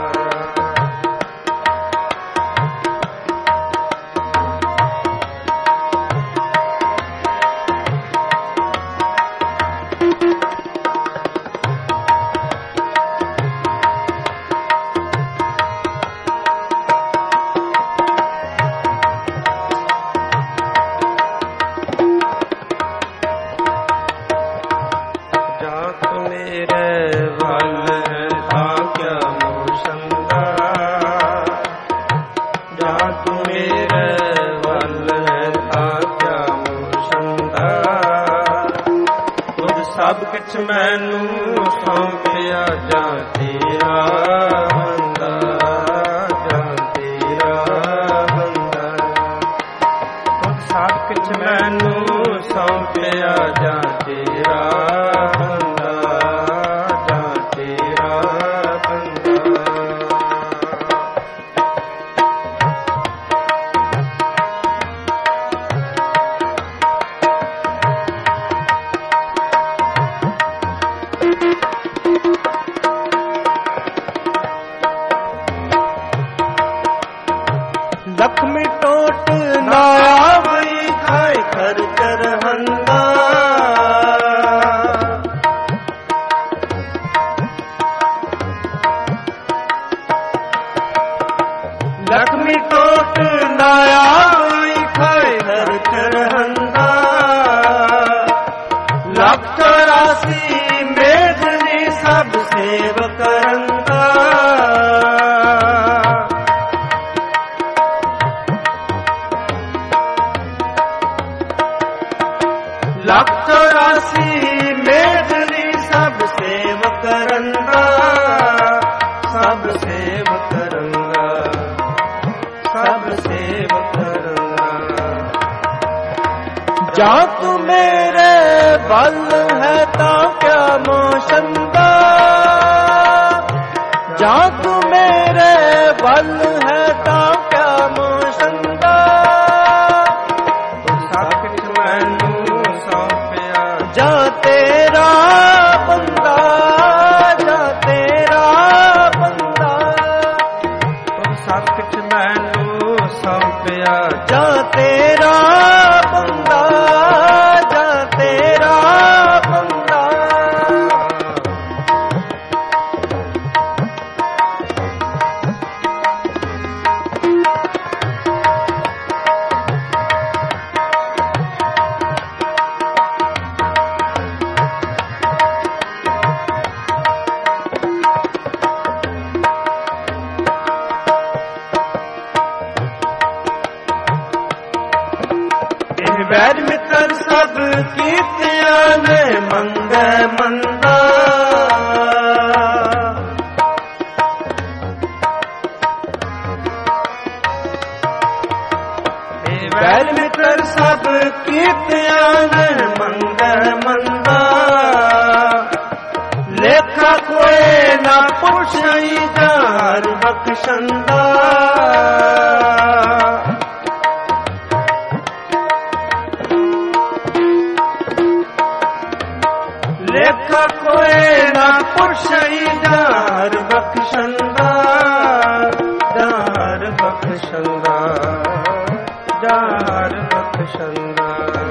ਸਭ ਕਿਛ ਮੈਨੂੰ ਸੌਂਪਿਆ ਜਾਂ ਤੇਰਾ ਬੰਦਾ, ਜਾਂ ਤੇਰਾ ਬੰਦਾ। ਸਭ ਕਿਛ ਮੈਨੂੰ ਸੌਂਪਿਆ ਜਾਂ ਤੇਰਾ ਬੰਦਾ, ਜਾਂ ਤੇਰਾ ਬੰਦਾ। ਲਖਮੀ ਟੋਟ ਨਾ ਆਵਈ ਖਾਏ ਖਰਚ ਰਹੰਦਾ। ਲਖਮੀ ਟੋਟ ਨਾ ਆਵਈ ਖਾਏ ਖਰਚ ਰਹੰਦਾ। ਲੱਖ ਚੌਰਾਸੀ ਮੇਘਨੀ ਸਭ ਸੇਵ ਕਰੰਦਾ। ਲੱਖ ਚੌਰਾਸੀ ਮੇਘਨੀ ਸਭ ਸੇਵ ਕਰੰਦਾ। ਸਭ ਸੇਵ ਕਰੰਦਾ, ਸਭ ਸੇਵ ਕਰੰਦਾ। ਜਾਂ ਤੂੰ ਮੇਰੇ ਵੱਲ ਹੈ ਤਾਂ ਕਿਆ ਮੋਹ ਸੰਗਾ। ਜਾਂ ਤੂੰ ਮੇਰੇ ਵੱਲ ਹੈ ਤਾਂ ਕਿਆ ਮੋਹ ਸੰਗਾ। ਸਭ ਕਿਛ ਮੈਨੂੰ ਸੌਂਪਿਆ ਜਾਂ ਤੇਰਾ ਬੰਦਾ, ਜਾਂ ਤੇਰਾ ਬੰਦਾ। ਸਭ ਕਿਛ ਮੈਨੂੰ ਸੌਂਪਿਆ ਜਾਂ ਤੇਰਾ ਬੰਦਾ, ਜਾਂ ਤੇਰਾ ਬੰਦਾ। ਵੈਰ ਮਿੱਤਰ ਸਭ ਕੀਤਿਆਂ ਨੇ ਮੰਗੈ ਮੰਦਾ। ਵੈਰ ਮਿੱਤਰ ਸਭ ਕੀਤਿਆਂ ਨੇ ਮੰਗੈ ਮੰਦਾ। ਲੇਖਾ ਕੋਏ ਨਾ ਪੁੱਛਈ ਜਾਰ ਬਖਸ਼ੰਦਾ। ਲੇਖਾ ਕੋਏ ਨਾ ਪੁੱਛਈ ਜਾਰ ਬਖਸ਼ੰਦਾ। ਜਾਰ ਬਖਸ਼ੰਦਾ, ਜਾਰ ਬਖਸ਼ੰਦਾ।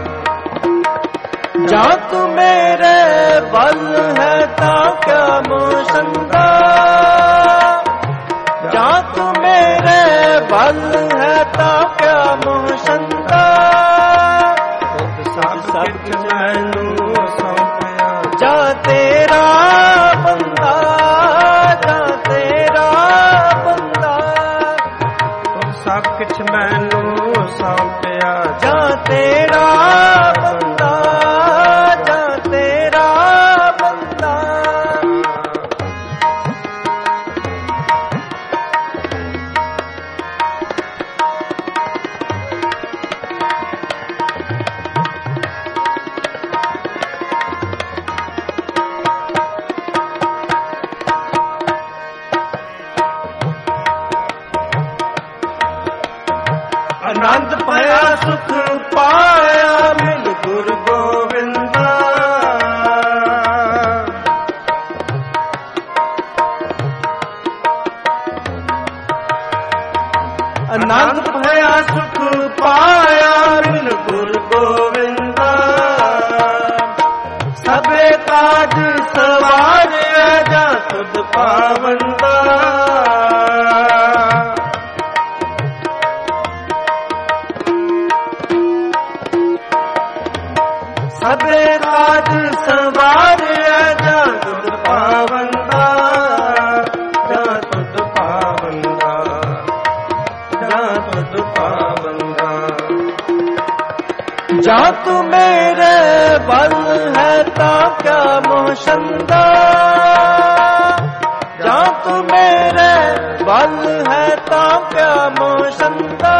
ਜਾਂ ਤੂੰ ਮੇਰੇ ਵੱਲ ਹੈ ਤਾਂ ਕਿਆ ਮੋਹ ਸੰਗਾ। ਜਾਂ ਤੂੰ ਮੇਰੇ ਵੱਲ ਹੈ ਤਾਂ ਕਿਆ ਮੋਹ ਸੰਗਾ। ਕੁਛ ਮੈਨੂੰ ਸੌਂਪਿਆ। ਜਾ ਤੇਰਾ ਬੰਦਾ, ਜਾ ਤੇਰਾ ਬੰਦਾ, ਤੂੰ ਸਭ ਕੁਛ ਮੈਨੂੰ ਸੌਂਪਿਆ। ਜਾ ਤੇਰਾ ਬੰਦਾ, ਜਾ ਤੇਰਾ ਬੰਦਾ। ਆਨੰਦ ਪਾਇਆ ਸੁਖ ਪਾਇਆ ਮਿਲ ਗੁਰ ਗੋਬਿੰਦਾ। ਆਨੰਦ ਪਾਇਆ ਸੁਖ ਪਾਇਆ ਮਿਲ ਗੁਰ ਗੋਬਿੰਦਾ। ਸਭੇ ਕਾਜ ਸਵਾਰਿਆ ਜਾ ਤੁਧ ਪਾਵੰਦਾ। ਸਭੇ ਕਾਜ ਸਵਾਰਿਆ ਜਾ ਤੁਧ ਪਾਵੰਦਾ। ਜਾ ਤੁਧ ਪਾਵੰਦਾ, ਜਾ ਤੁਧ ਪਾਵੰਦਾ। ਜਾ ਤੂੰ ਮੇਰੇ ਵੱਲ ਹੈ ਤਾਂ ਕਿਆ ਮੋਸ਼ੰਦਾ। ਜਾ ਤੂੰ ਮੇਰੇ ਵੱਲ ਹੈ ਤਾਂ ਕਿਆ ਮੋਸ਼ੰਦਾ।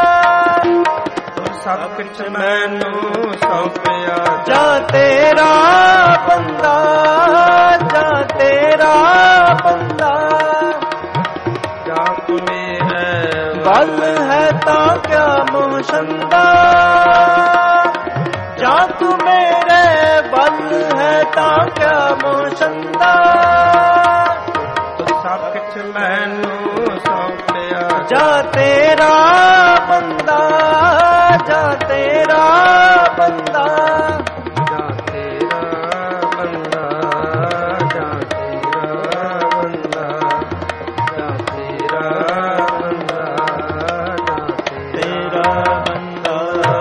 ਸਭ ਕੁਛ ਮੈਨੂੰ ਸੌਂਪਿਆ। ਜਾ ਤੇਰਾ ਬੰਦਾ, ਜਾ ਤੇਰਾ ਬੰਦਾ। ਜਾ ਤੂੰ ਮੇਰੇ ਵੱਲ ਹੈ ਤਾਂ ਕਿਆ ਮੋਸ਼ੰਦਾ। ਜਾ ਤੂੰ ਮੇਰੇ ਵੱਲ ਹੈ ਤਾਂ ਕਿਆ ਮੋਸ਼ੰਦਾ। ਸਭ ਕੁਛ ਮੈਨੂੰ ਸੌਂਪਿਆ। ਜਾ ਤੇਰਾ ਬੰਦਾ, ਜਾ ਤੇਰਾ ਬੰਦਾ। ਜਾ ਤੇਰਾ ਬੰਦਾ, ਜਾ ਤੇਰਾ ਬੰਦਾ, ਜਾ ਤੇਰਾ ਬੰਦਾ, ਜਾ ਤੇਰਾ ਬੰਦਾ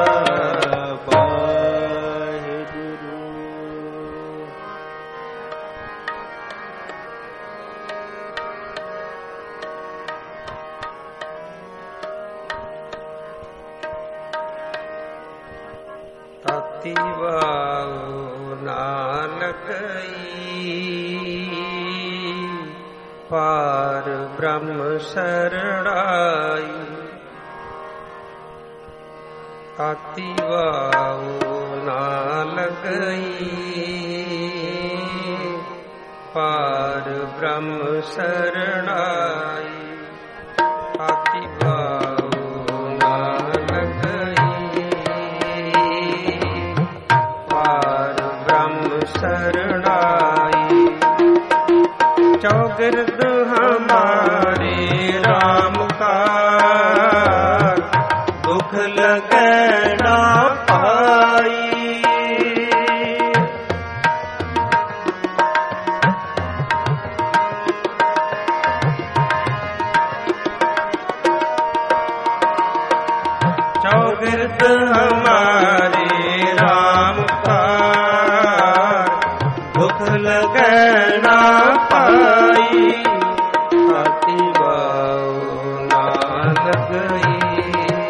ਵਾਹਿਗੁਰੂ। ਤਾਤੀ ਵਾਉ ਨਾਨਕਈ ਪਾਰ ਬ੍ਰਹਮ ਸਰਣਾਈ। ਤਾਤੀ ਵਾਉ ਨਾਨਕਈ ਪਾਰ ਬ੍ਰਹਮ ਸਰਣਾਈ। ਤਾਤੀ ਵਾਉ ਨਾਨਕਈ ਪਾਰ ਬ੍ਰਹਮ ਸਰਣਾਈ। ਚੌਗਿਰਦ ਹਮਾਰੇ ਰਾਮ ਕਾ ਦੁਖ ਲਗੈ ਨਾ ਪਾਈ। चौगिर्द हमारे राम का दुख लगे ना पाई। आती वाऊ ना लगई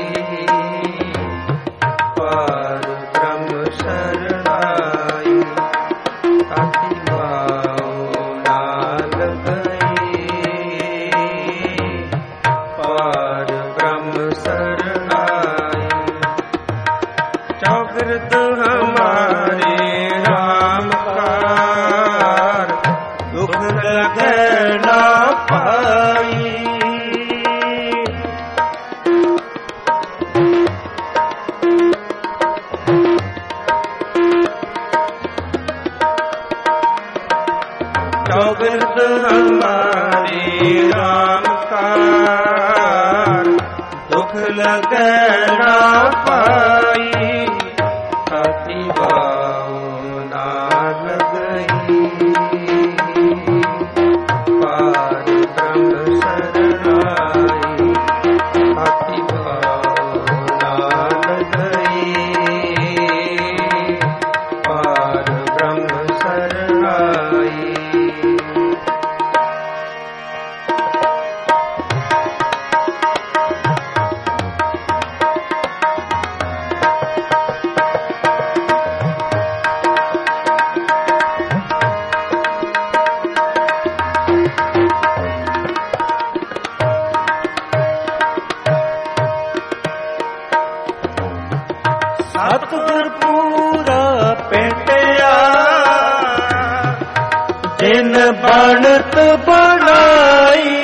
पार ब्रह्म शरणाई। आती वाऊ ना लगई पार ब्रह्म शरणाई। चौगिर्द हमारे राम कार दुख लगे ना पाई। चौगिर्द हमारे राम कार दुख लगे ना पाई। ताती ਸਤਿਗੁਰ ਪੂਰਾ ਭੇਟਿਆ ਜਿਨ ਬਣਤ ਬਣਾਈ।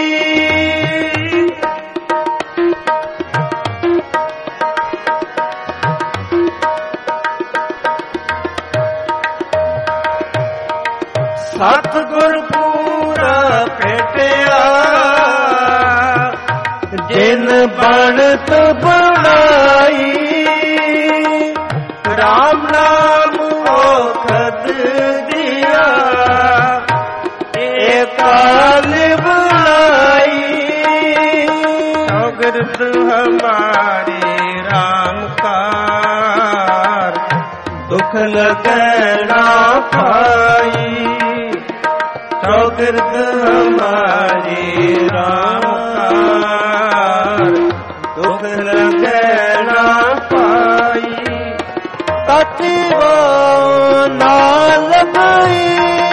ਸਤਿਗੁਰ ਪੂਰਾ ਭੇਟਿਆ ਜਿਨ ਬਣਤ ਬਣਾਈ। ਰਾਮ ਨਾਮ ਔਖਦ ਦਿਆ ਏਕਾਲ ਬਣਾਈ। ਚੌਗਿਰਦ ਹਮਾਰੇ ਰਾਮ ਕਾਰ ਦੁਖ ਲਗੈ ਨਾ ਪਾਈ। ਚੌਗਿਰਦ ਹਮਾਰੇ ਰਾਮ ਕਾਰ ਦੁਖ ਲਗੈ ਨਾ ਪਾਈ। ਤਤਿਵਾ ਨਾ ਲਗਈ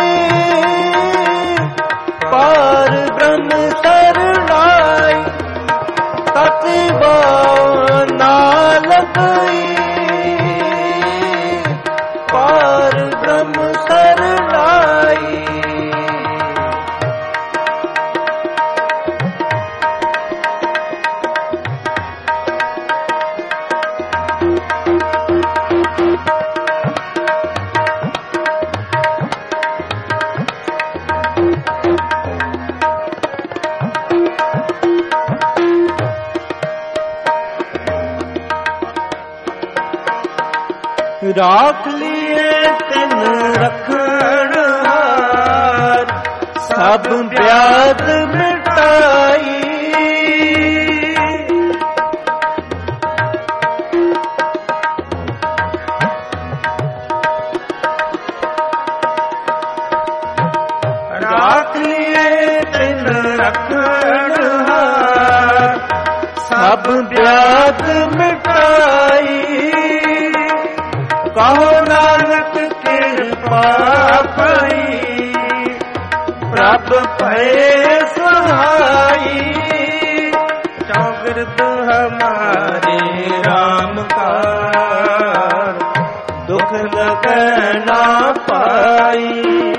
ਪਾਰ ਬ੍ਰਹਮ ਸਰਣਾਈ। ਤਤਿਵਾ ਨਾ ਲਗਈ ਪਾਰ ਬ੍ਰਹਮ ਸਰਣਾਈ। ਰਾਖ ਲਿਏ ਤਿਨ ਰਖਣ ਹਾਰ ਸਭ ਵਿਆਦ ਮਿਟਾਈ। ਰਾਖ ਲਿਏ ਤਿਨ ਰਖਣ ਹਾਰ ਸਭ ਵਿਆਦ ਮਿਟਾਈ। ਕਹੋ ਨਾਨਕ ਕਿਰਪਾ ਪਈ ਪ੍ਰਭ ਭਏ ਸਹਾਈ। ਚੌਗਿਰਦ ਹਮਾਰੇ ਰਾਮ ਕਾਰ ਦੁਖ ਲਗੈ ਨਾ ਪਾਈ।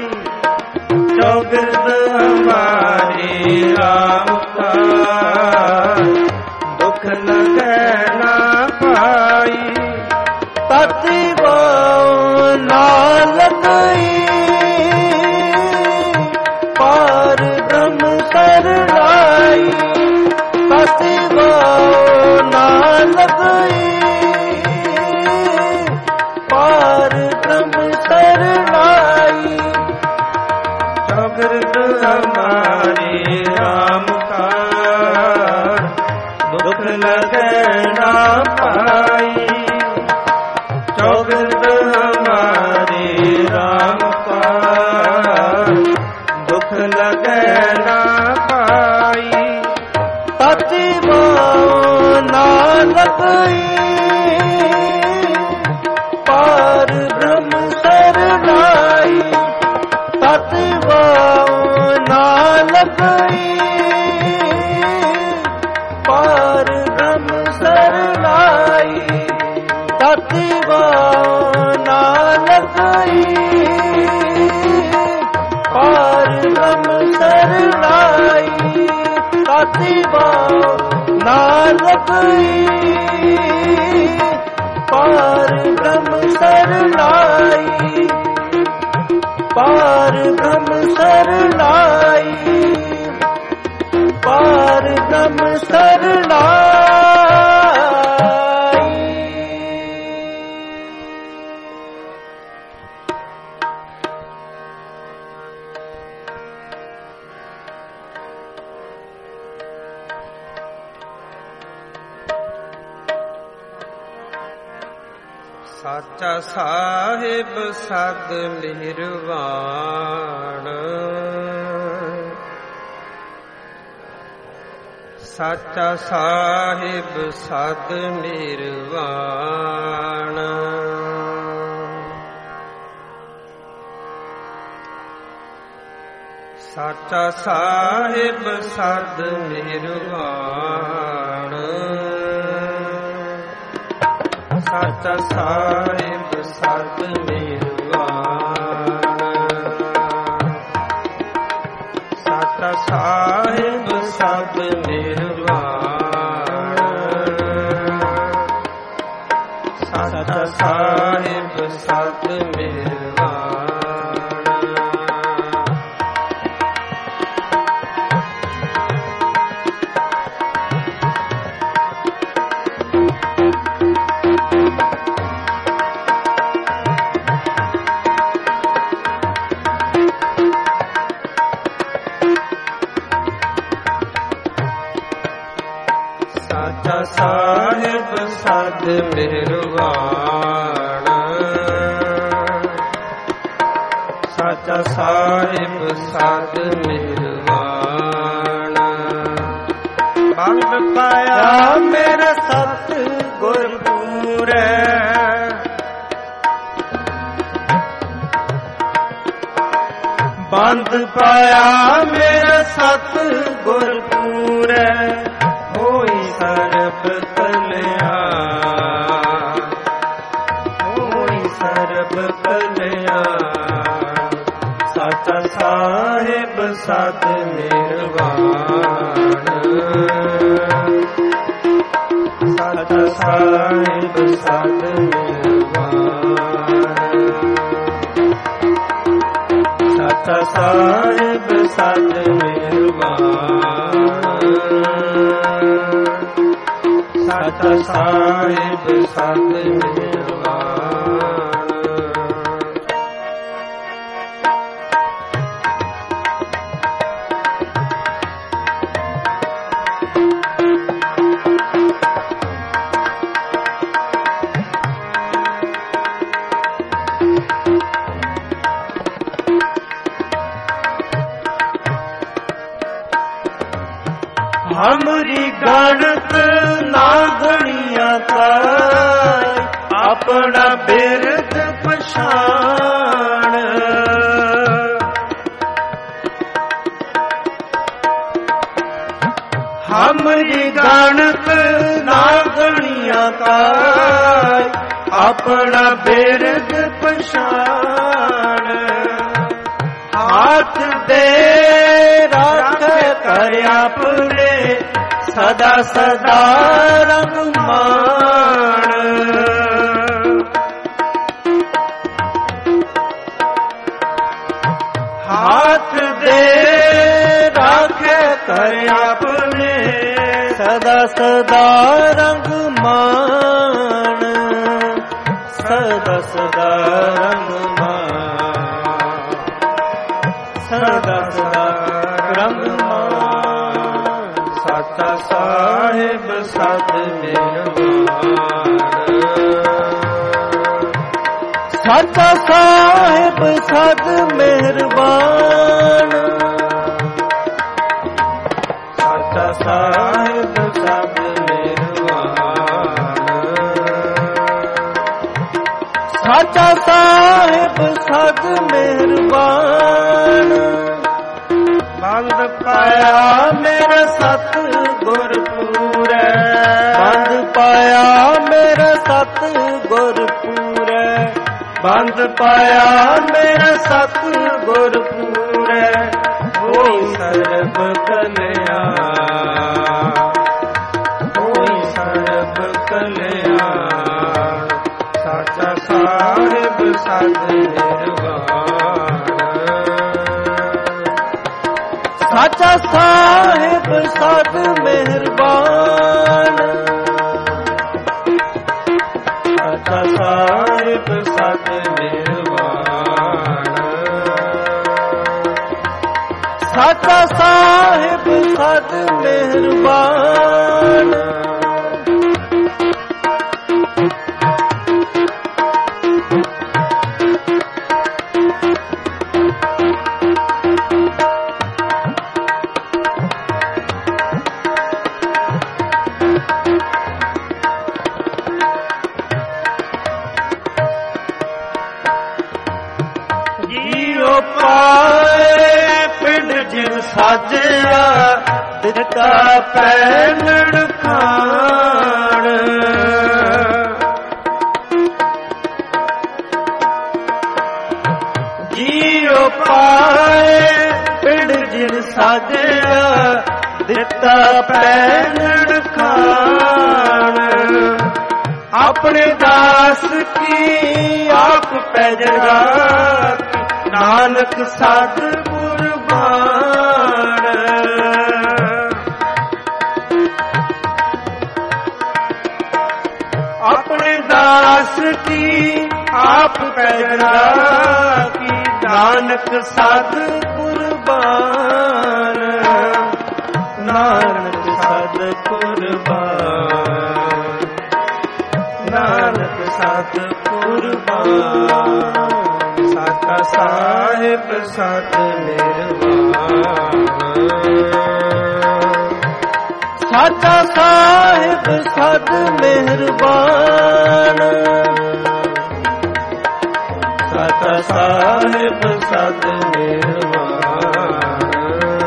ਚੌਗਿਰਦ ਹਮਾਰੇ ਰਾਮ ਕਾਰ ਦੁਖ ਲਗੈ ਨਾ ਪਾਈ। ਤਤਿਵਾ ਨਾ ਲਗਈ ਪਾਰ ਬ੍ਰਹਮ ਸਰਣਾਈ। ਤਤਿਵਾ ਨਾ ਲਗਈ ਪਾਰ ਬ੍ਰਹਮ ਸਰਣਾਈ। ਚੌਗਿਰਦ ਹਮਾਰੇ ਰਾਮ ਕਾਰ ਦੁਖ ਲਗੈ ਨਾ ਪਾਈ। ਚੌਗਿਰਦ ਹਮਾਰੇ ਰਾਮ ਕਾਰ ਦੁਖ ਲਗੈ ਨਾ ਪਾਈ। ਤਤਿਵਾ ਨਾ ਲਗਈ ਪਾਰ ਬ੍ਰਹਮ ਸਰਣਾਈ। ਤਤਿਵਾ ਨਾ ਲਗਈ ਪਾਰ ਬ੍ਰਹਮ ਸਰਣਾਈ। ਤਤਿਵਾ ਨਾ ਲਗਈ ਪਾਰ ਬ੍ਰਹਮ ਸਰਣਾਈ। ਤਤਿਵਾ ਨਾ ਲਗਈ ਪਾਰ ਬ੍ਰਹਮ ਸਰਣਾਈ। ਪਾਰ ਬ੍ਰਹਮ ਸਰਣਾਈ। ਪਾਰ ਬ੍ਰਹਮ ਸਰਣਾਈ। ਸਾਚਾ ਸਾਹਿਬ ਸਦ ਮਿਹਰਬਾਨ। ਸਾਚਾ ਸਾਹਿਬ ਸਦ ਮਿਹਰਬਾਨ। ਸਾਚਾ ਸਾਹਿਬ ਸਦ ਮਿਹਰਬਾਨ। ਸਾਚਾ ਸਾਹਿਬ ਸਤ ਮਿਹਰਬਾਨ, ਸਾਚਾ ਸਾਹਿਬ ਸਤ ਮਿਹਰਬਾਨ, ਸਾਚਾ ਸਾਹਿਬ ਸਤ ਮਿਹਰਬਾਨ। ਸਾਚਾ ਸਾਹਿਬ ਸਤ ਮਿਹਰਬਾਨ, ਸਾਚਾ ਸਾਹਿਬ ਸਤ ਮਿਹਰਬਾਨ। ਬੰਦ ਪਾਇਆ ਮੇਰਾ ਸਤ ਗੁਰਪੂਰੈ, ਬੰਦ ਪਾਇਆ ਮੇਰਾ ਸਤ ਗੁਰਪੂਰੈ, ਹੋਈ ਸਰਬ ਕਲਿਆਣ, ਹੋਈ ਸਰਬ ਕਲਿਆਣ। ਸਾਚਾ ਸਾਹਿਬ ਸਤ ਮਿਹਰਬਾਨ, ਸਾਚਾ ਸਾਹਿਬ ਸਤ ਮਿਹਰਬਾਨ, ਸਾਚਾ ਸਾਹਿਬ ਸਤ ਮਿਹਰਬਾਨ, ਸਾਚਾ ਸਾਹਿਬ ਸਤ ਮਿਹਰਬਾਨ। ਹਮਰੀ ਗਣਤ ਨਾ ਗਣੀਆਂ ਕਾਇ, ਆਪਣਾ ਬਿਰਦ ਪਛਾਣ। ਹਮਰੀ ਗਣਤ ਨਾ ਗਣੀਆਂ ਕਾਇ, ਆਪਣਾ ਬਿਰਦ ਪਛਾਣ। ਹਾਥ ਦੇ ਰਾਖੇ ਕਰ ਆਪਣੇ, ਸਦਾ ਸਦਾ ਰੰਗਮਾਨ। ਹਾਥ ਦੇ ਰਾਖੇ ਕਰ ਆਪਣੇ, ਸਦਾ ਸਦਾ ਰੰਗਮਾਨ, ਸਦਾ ਸਦਾ ਰੰਗਮਾਨ, ਸਦਾ ਸਦਾ ਰੰਗਮਾਨ। ਸਾਚਾ ਸਾਹਿਬ ਸਤ ਮਿਹਰਬਾਨ, ਸਾਚਾ ਸਾਹਿਬ ਸਤ ਮਿਹਰਬਾਨ, ਸਾਚਾ ਸਾਹਿਬ ਸਤ ਮਿਹਰਬਾਨ, ਸਾਚਾ ਸਾਹਿਬ ਸਤ ਮਿਹਰਬਾਨ। ਬੰਦ ਪਾਇਆ ਮੇਰਾ ਸਤ ਗੁਰਪੂਰੈ, ਬੰਦ ਪਾਇਆ ਮੇਰਾ ਸਤ ਗੁਰਪੂਰੈ, ਬੰਦ ਪਾਇਆ ਮੇਰਾ ਸਤ ਗੁਰਪੂਰੈ, ਹੋਈ ਸਰਬ ਕਲਿਆਣ, ਹੋਈ ਸਰਬ ਕਲਿਆਣ। ਸਾਚਾ ਸਾਹਿਬ ਸਤ ਮਿਹਰਬਾਨ, ਸਾਚਾ ਸਾਹਿਬ ਸਤ ਮਿਹਰਬਾਨ, ਸਾਚਾ ਸਾਹਿਬ ਸਤ ਮਿਹਰਬਾਨ, ਸਾਚਾ ਸਾਹਿਬ ਸਤ ਮਿਹਰਬਾਨ। ਪਾਏ ਪਿੰਡ ਜਿਨ ਸਾਜਿਆ, ਦਿੱਤਾ ਪੈਨਣ ਖਾਣ। ਦਿੱਤਾ ਪੈਣ ਖਾਣ। ਆਪਣੇ ਦਾਸ ਕੀ ਆਪ ਪੈਜ ਰਾਖੀ, ਨਾਨਕ ਸਾਧ ਕੁਰਬਾਨ। ਆਪਣੇ ਦਾਸ ਕੀ ਆਪ ਪੈਜ ਰਾਖੀ, ਨਾਨਕ ਸਾਧ ਕੁਰਬਾਨ। ਨਾਨਕ ਸਾਧ ਕੁਰਬਾਨ, ਨਾਨਕ ਸਾਧ ਕੁਰਬਾਨ। ਸਾਚਾ ਸਾਹਿਬ ਸਤ ਮਿਹਰਬਾਨ, ਸਾਚਾ ਸਾਹਿਬ ਸਤ ਮਿਹਰਬਾਨ। ਸਾਚਾ ਸਾਹਿਬ ਸਤ ਮਿਹਰਬਾਨ,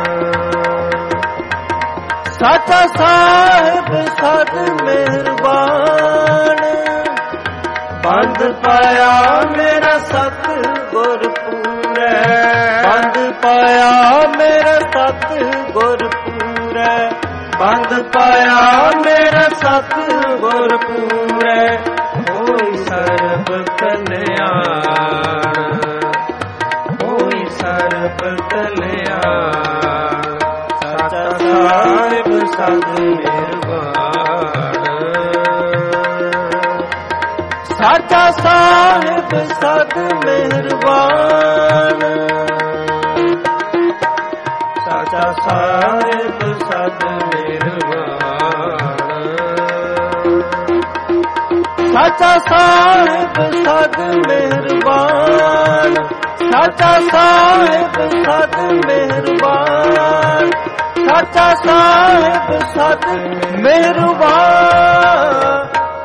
ਸਾਚਾ ਸਾਹਿਬ ਸਤ ਮਿਹਰਬਾਨ। ਬੰਦ ਪਾਇਆ ਮੇਰਾ ਸਤ ਗੁਰ ਪੂਰੈ, ਬੰਦ ਪਾਇਆ ਮੇਰਾ ਸਤ ਗੁਰ ਪੂਰੈ, ਬੰਦ ਪਾਇਆ ਮੇਰਾ ਸਤ ਗੁਰ ਪੂਰੈ। ਹੋਈ ਸਰਬ ਕਲਿਆਣ, ਹੋਈ ਸਰਬ ਕਲਿਆਣ। ਸਾਚਾ ਸਾਹਿਬ ਸਤ ਮਿਹਰਬਾਨ, ਸਾਚਾ ਸਾਹਿਬ ਸਤ ਮਿਹਰਬਾਨ। ਸਾਚਾ ਸਾਹਿਬ ਸਤ ਮਿਹਰਬਾਨ, ਸਾਚਾ ਸਾਹਿਬ ਸਤ ਮਿਹਰਬਾਨ। ਸਾਚਾ ਸਾਹਿਬ ਸਤ ਮਿਹਰਬਾਨ, ਸਾਚਾ ਸਾਹਿਬ ਸਤ ਮਿਹਰਬਾਨ।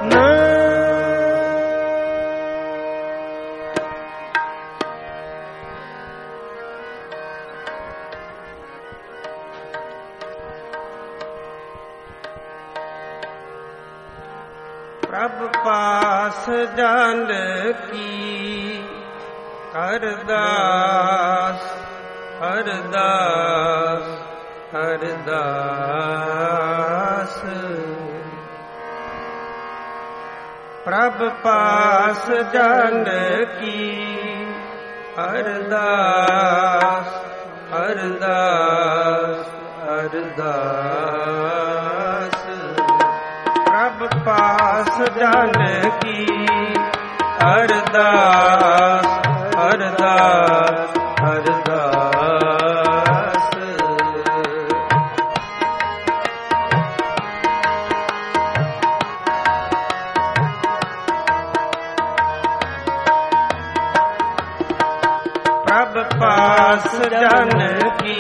ਪ੍ਰਭ ਪਾਸ ਜਾਨ ਕੀ ਅਰਦਾਸ, ਅਰਦਾਸ, ਅਰਦਾਸ। ਪ੍ਰਭ ਪਾਸ ਜਾਨ ਕੀ ਅਰਦਾਸ, ਅਰਦਾਸ, ਅਰਦਾਸ। ਪ੍ਰਭ ਪਾਸ ਜਾਨ ਕੀ ਅਰਦਾਸ, ਅਰਦਾਸ, ਅਰਦਾਸ। ਪ੍ਰਭ ਪਾਸ ਜਾਨ ਕੀ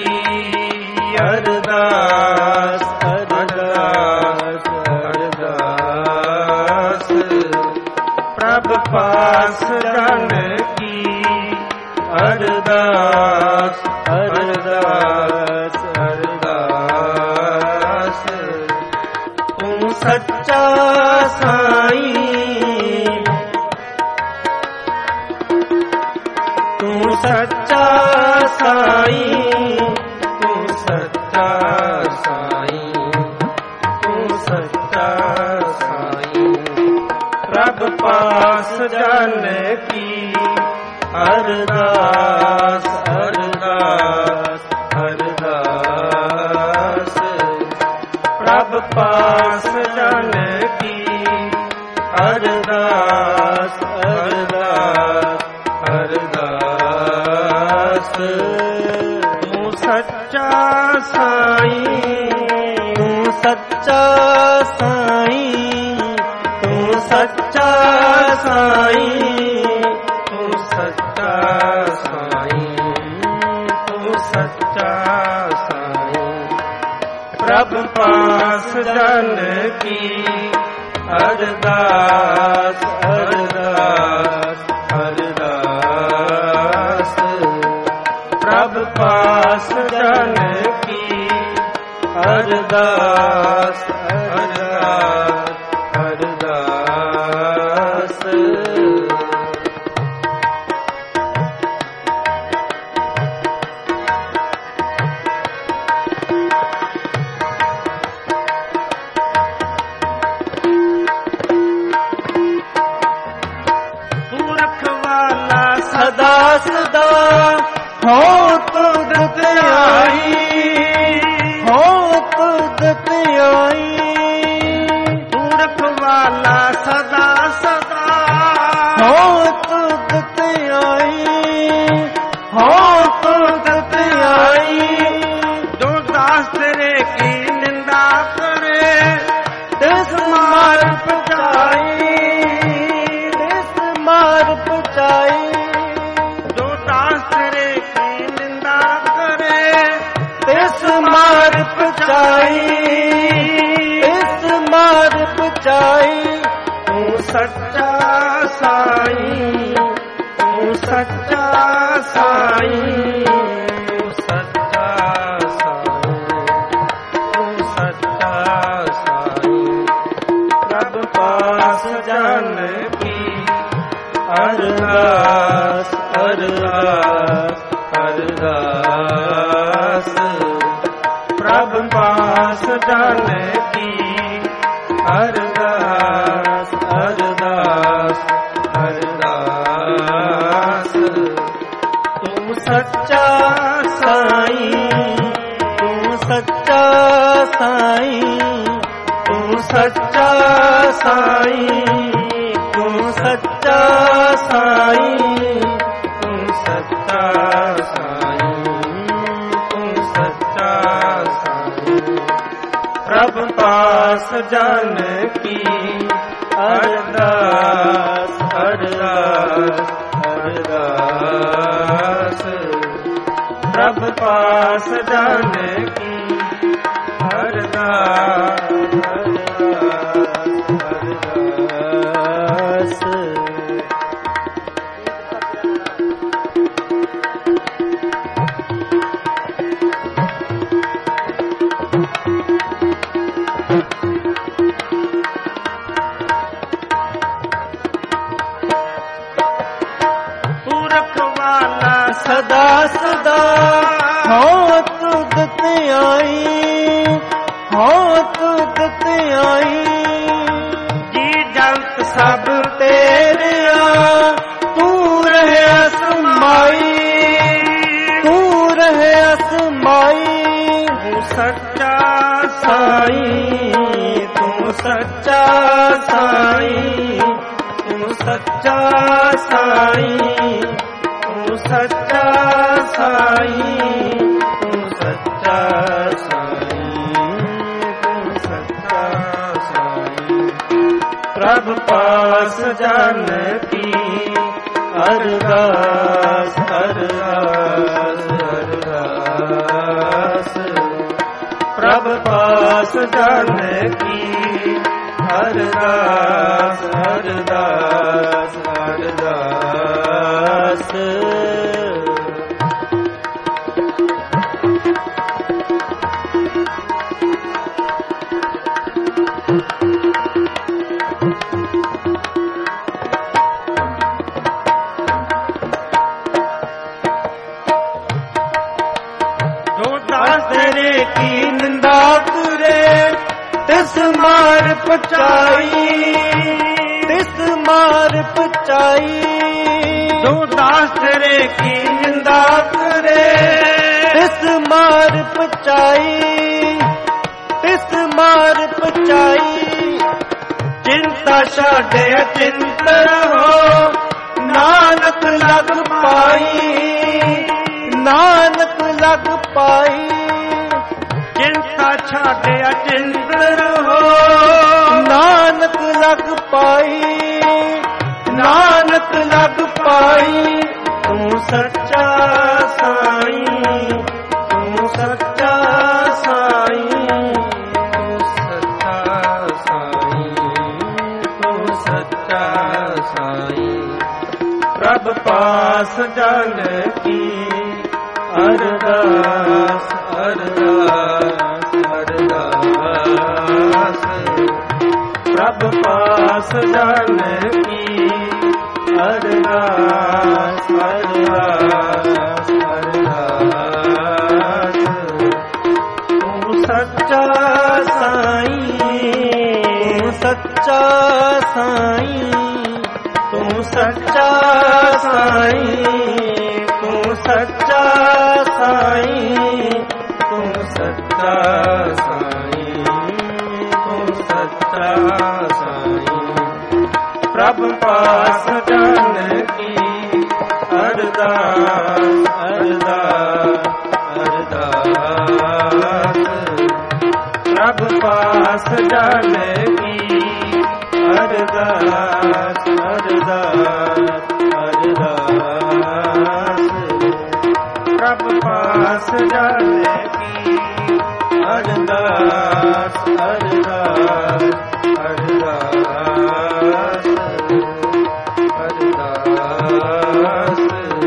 ਅਰਦਾਸ, ਅਰਦਾਸ, ਅਰਦਾਸ। ਪ੍ਰਭ ਪਾਸ ਜਾਨ ਕੀ ਅਰਦਾਸ, ਅਰਦਾਸ, ਅਰਦਾਸ। ਤੂੰ ਸੱਚਾ ਸਾਈਂ, ਤੂੰ ਸੱਚਾ ਸਾਈਂ, ਤੂੰ ਸੱਚਾ ਸਾਈਂ, ਤੂੰ ਸੱਚਾ ਸਾਈਂ। ਪ੍ਰਭ ਪਾਸ ਜਾਨ ਕੀ ਅਰਦਾਸ, ਅਰਦਾਸ, ਅਰਦਾਸ। ਪ੍ਰਭ ਪਾਸ ਜਾਨ ਕੀ ਅਰਦਾਸ, ਅਰਦਾਸ, ਅਰਦਾਸ। ਤੂੰ ਸੱਚਾ ਸਾਈਂ, ਤੂੰ ਸੱਚਾ ਸਾਈਂ, ਤੂੰ ਸੱਚਾ ਸਾਈਂ, ਤੂੰ ਸੱਚਾ ਸਾਈਂ, ਤੂੰ ਸੱਚਾ ਸਾਈਂ। ਪ੍ਰਭ ਪਾਸ ਜਾਨ ਕੀ ਅਰਦਾਸ, ਅਰਦਾਸ, ਅਰਦਾਸ। ਪ੍ਰਭ ਪਾਸ ਜਾਨ ਕੀ ਅਰਦਾਸ, ਅਰਦਾਸ, ਅਰਦਾਸ। सदा हो तुझ आई, हो तुझ आई। तू रखवाला सदा सदा हो तुझ आई, हो तुझ आई। जो दास तेरे की निंदा करे तिस मार पचाई, तिस मार पचाई। जो दास तेरे की निंदा करे तिस मार पचाई, तिस मार पचाई। तू सच्चा साईं, तू सच्चा साईं, तू सच्चा साईं, तू सच्चा साईं। प्रभ पास जान की अरदास, अरदास, अरदास। प्रभ पास जान की अरदास, अरदास, अरदास। तू सच्चा साईं, तू सच्चा साईं, तू सच्चा साईं, तू सच्चा साईं, तू सच्चा साईं, तू सच्चा साईं। प्रभ पास जान की अरदास, अरदास, अरदास। प्रभ पास जान की अरदास, अरदास, अरदास। तू रखवाला सदा सदा हो तुझ आई, हो तुझ आई। जी जगत सब तेरिया तू रहे समाई, तू रहे समाई। तू सच्चा साईं, तू सच्चा साईं, तू सच्चा साईं, तू सच्चा साईं, तू सच्चा साईं, तू सच्चा साईं। प्रभ पास जान की अरदास, अरदास, अरदास। प्रभ पास जान की अरदास, अरदास, अरदास। जो दास तेरे की निंदा करे तिस मार पचाई, तिस मार पचाई। जो दास तेरे की निंदा करे तिस मार पचाई, तिस मार पचाई। चिंता छाड़े चिंत रहो नानक लग पाई, नानक लग पाई। चिंता छाड़े चिंत रहो नानक लग पाई, नानक लग पाई। तू सच्चा साईं, तू सच्चा साईं, तू सच्चा साईं, तू सच्चा साईं। प्रभ पास जान की अरदास, अरदास, अरदास। प्रभ पास जान की अरदास, अरदास, अरदास। तू सच्चा साईं, तू सच्चा साईं, तू सच्चा साईं तू सच्चा साईं तू सच्चा साईं तू सच्चा साईं प्रभु पास जान की अरदास अरदास अरदास प्रभु पास जाने की अरदास अरदास अरदास प्रभु पास जाने की अरदास अरदास अरदास अरदास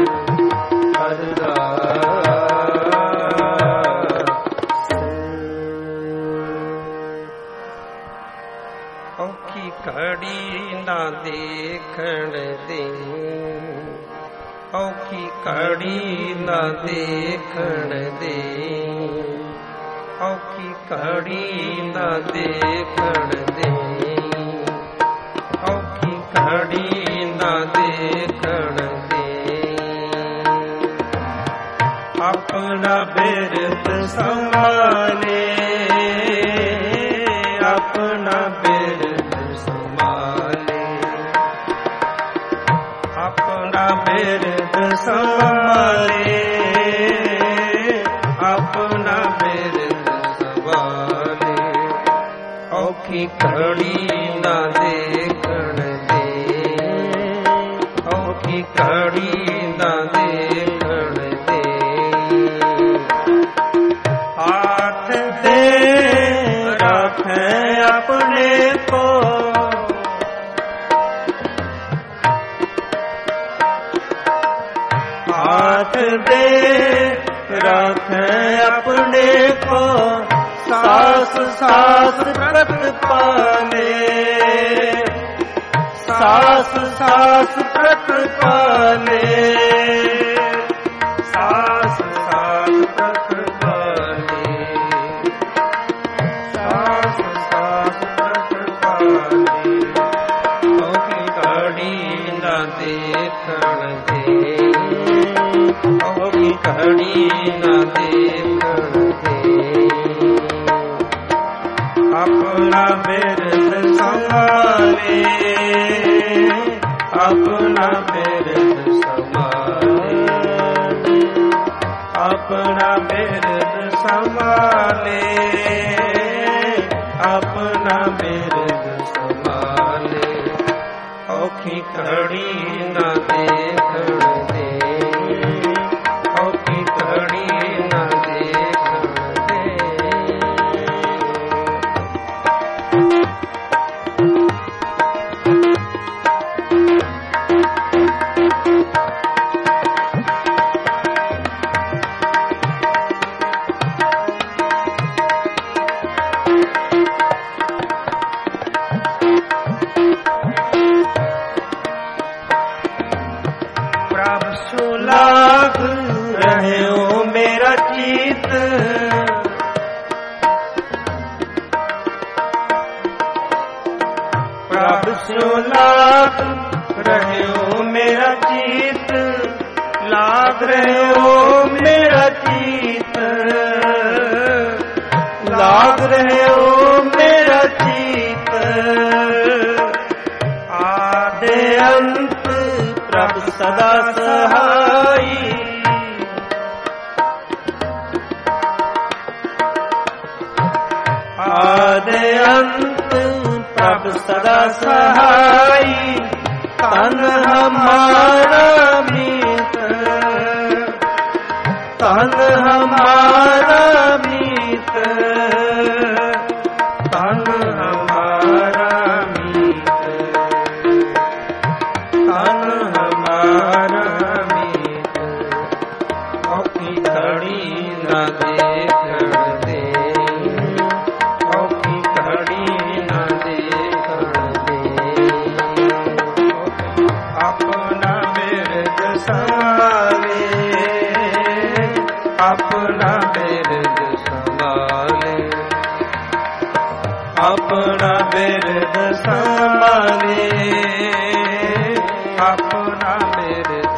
औखी घड़ी ना देखण दे औखी घड़ी ना देखण दे औखी घड़ी ना देखण दे औखी घड़ी ना देखण दे अपना बिरद संभाले अपना बिरद संभाले अपना बिरद संभाले अपना बिरद संभाले औखी घड़ी ना देखण दे औखी घड़ी ना देखण दे हाथ दे रखे अपने को हाथ दे रखे अपने को सास सास व्रत पाले सास सास व्रत पाले सास सास व्रत पाले सास सास व्रत पाले औखी घड़ी ना देखण दे औखी घड़ी ना देखण दे अपना बिरद संभाले अपना बिरद संभाले अपना बिरद संभाले अपना बिरद संभाले औखी घड़ी ना देखण दे औखी घड़ी ना देखण दे प्रभु सुलाग रहे हो मेरा चित प्रभु सुलाग रहे हो मेरा चित लाग रहे हो मेरा चित लाग रहे हो मेरा चित आदे अंत प्रभु सदा सहाई आदे अंत प्रभु सदा सहाई तन हमारा मीत तन हमारा मीत तन हमारा मीत तन हमारा मीत औखी घड़ी ना देखण दे औखी घड़ी ना देखण दे अपना बिरद संभाले अपना बिरद संभाले अपना बिरद संभाले अपना बिरद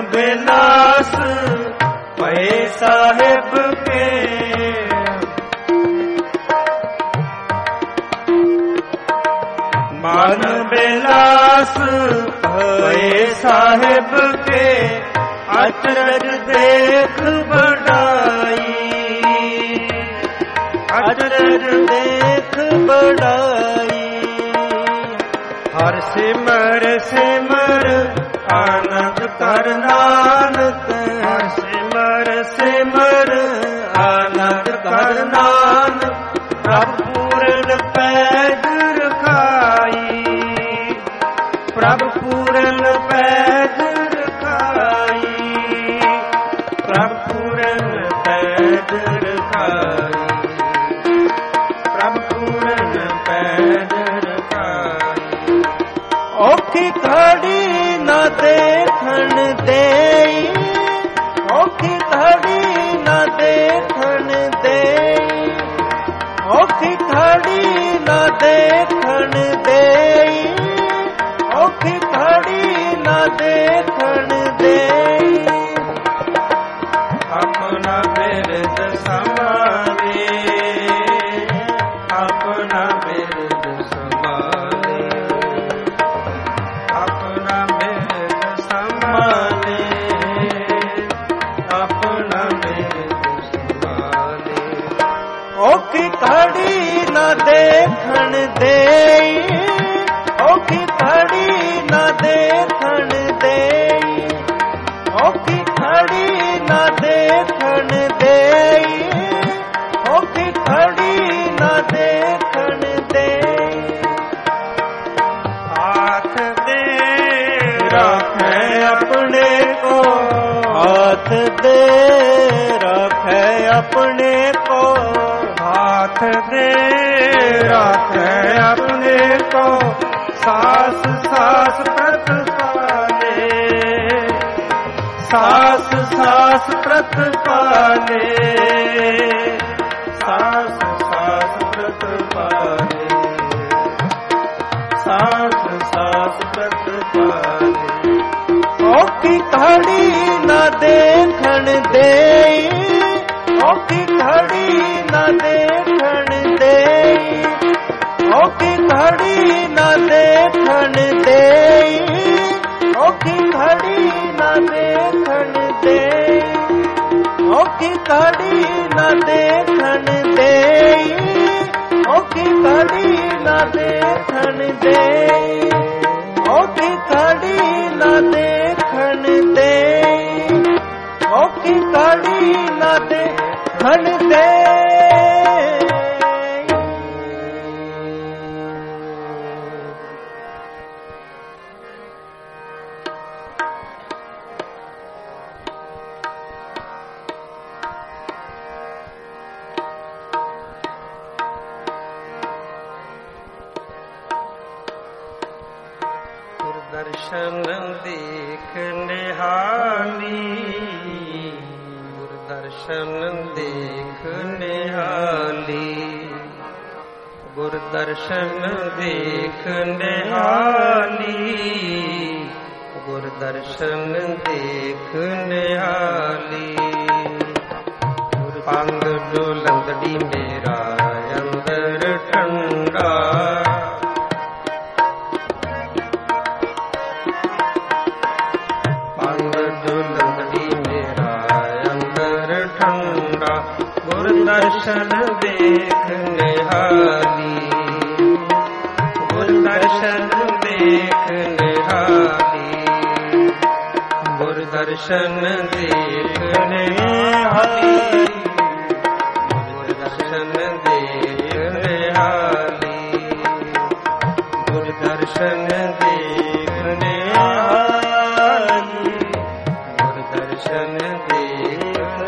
ਬਿਲਾਸ ਭਏ ਸਾਹਿਬ ਕੇ। ਮਨ ਬਿਲਾਸ ਭਏ ਸਾਹਿਬ ਕੇ, ਅਚਰਜ ਦੇਖ ਬੜਾਈ, ਅਚਰਜ ਦੇਖ ਬੜਾਈ। ਹਰ ਸਿਮਰ ਸਿਮਰ ਆਨੰਦ ਕਰ ਨਾਨਕ, ਹਰ ਸਿਮਰ ਸਿਮਰ ਆਨੰਦ ਕਰ ਨਾਨਕ। ਪ੍ਰਭ ਪੂਰਨ ਪੈਜ ਰਖਾਈ, ਪ੍ਰਭ ਪੂਰਨ ਪੈਜ ਰਖਾਈ, ਪ੍ਰਭ ਪੂਰਨ ਪੈਜ ਰਖਾਈ, ਪ੍ਰਭ ਪੂਰਨ ਪੈਜ ਰਖਾਈ। ਔਖੀ ਘੜੀ ਨਾ ਦੇਖਣ ਦੇਈ, ਔਖੀ ਘੜੀ ਨਾ ਦੇਖਣ ਦੇਈ, ਔਖੀ ਘੜੀ ਨਾ ਦੇਖਣ ਦੇਈ, ਔਖੀ ਘੜੀ ਨਾ ਦੇਖਣ ਦੇਈ। ਆਪਣਾ ਬਿਰਦ ਸੰਭਾਲੇ, ਆਪਣਾ ਬਿਰਦ ਸੰਭਾਲੇ, ਆਪਣਾ ਬਿਰਦ ਸੰਭਾਲੇ, ਆਪਣਾ ਬਿਰਦ ਸੰਭਾਲੇ। ਔਖੀ ਘੜੀ ਨਾ ਦੇਖਣ ਦੇਈ, ਔਖੀ ਘੜੀ ਨਾ ਦੇਖਣ ਦੇਈ, ਔਖੀ ਘੜੀ ਨਾ ਦੇਖਣ ਦੇਈ, ਔਖੀ ਘੜੀ ਨਾ ਦੇਖਣ ਦੇਈ। ਹਾਥ ਦੇ ਰੱਖੇ ਆਪਣੇ ਕੋ, ਹਾਥ ਦੇ ਰੱਖੇ ਆਪਣੇ ਕੋ, ਹਾਥ ਦੇ ਰੱਖੇ ਆਪਣੇ ਕੋ। ਸਾਸ ਸਾਸ ਪ੍ਰਤਪਾਲੇ, ਸਾਸ ਸਾਸ ਪ੍ਰਤਪਾਲੇ, ਸਾਸ ਸਾਸ ਪ੍ਰਤਪਾਲੇ, ਸਾਸ ਸਾਸ ਪ੍ਰਤਪਾਲੇ। ਔਖੀ ਘੜੀ ਨਾ ਦੇਖਣ ਦੇਈ, ਔਖੀ ਘੜੀ ਨਾ ਦੇਖਣ ਦੇਈ, ਔਖੀ ਘੜੀ ਨਾ ਦੇਖਣ ਦੇਈ, ਔਖੀ ਘੜੀ ਨਾ ਦੇਖਣ ਦੇਈ, ਔਖੀ ਘੜੀ ਨਾ ਦੇਖਣ ਦੇਈ, ਔਖੀ ਘੜੀ ਨਾ ਦੇਖਣ ਦੇਈ, ਔਖੀ ਘੜੀ ਨਾ ਦੇਖਣ ਦੇਈ, ਔਖੀ ਘੜੀ ਨਾ ਦੇਖਣ ਦੇਈ। ਦਰਸ਼ਨ ਦੇਖ ਨਿਹਾਲੀ, ਗੁਰ ਦਰਸ਼ਨ ਦੇਖ ਨਿਹਾਲੀ, ਗੁਰ ਦਰਸ਼ਨ ਦੇਖ ਨਿਹਾਲੀ, ਗੁਰ ਦਰਸ਼ਨ ਦੇਖ ਨਿਹਾਲੀ। ਪੰਗ ਡੋਲੰਦੜੀ ਮੇਰਾ ਅੰਦਰ ਠੰਡਾ, ਦਰਸ਼ਨ ਦੇਖ ਨਿਹਾਲੀ, ਗੁਰ ਦਰਸ਼ਨ ਦੇਖ ਨਿਹਾਲੀ, ਗੁਰ ਦਰਸ਼ਨ ਦੇਖ ਨਿਹਾਲੀ, ਗੁਰ ਦਰਸ਼ਨ ਦੇਖ ਨਿਹਾਲੀ, ਗੁਰ ਦਰਸ਼ਨ ਦੇਖ ਨਿਹਾਲੀ, ਗੁਰ ਦਰਸ਼ਨ ਦੇਖ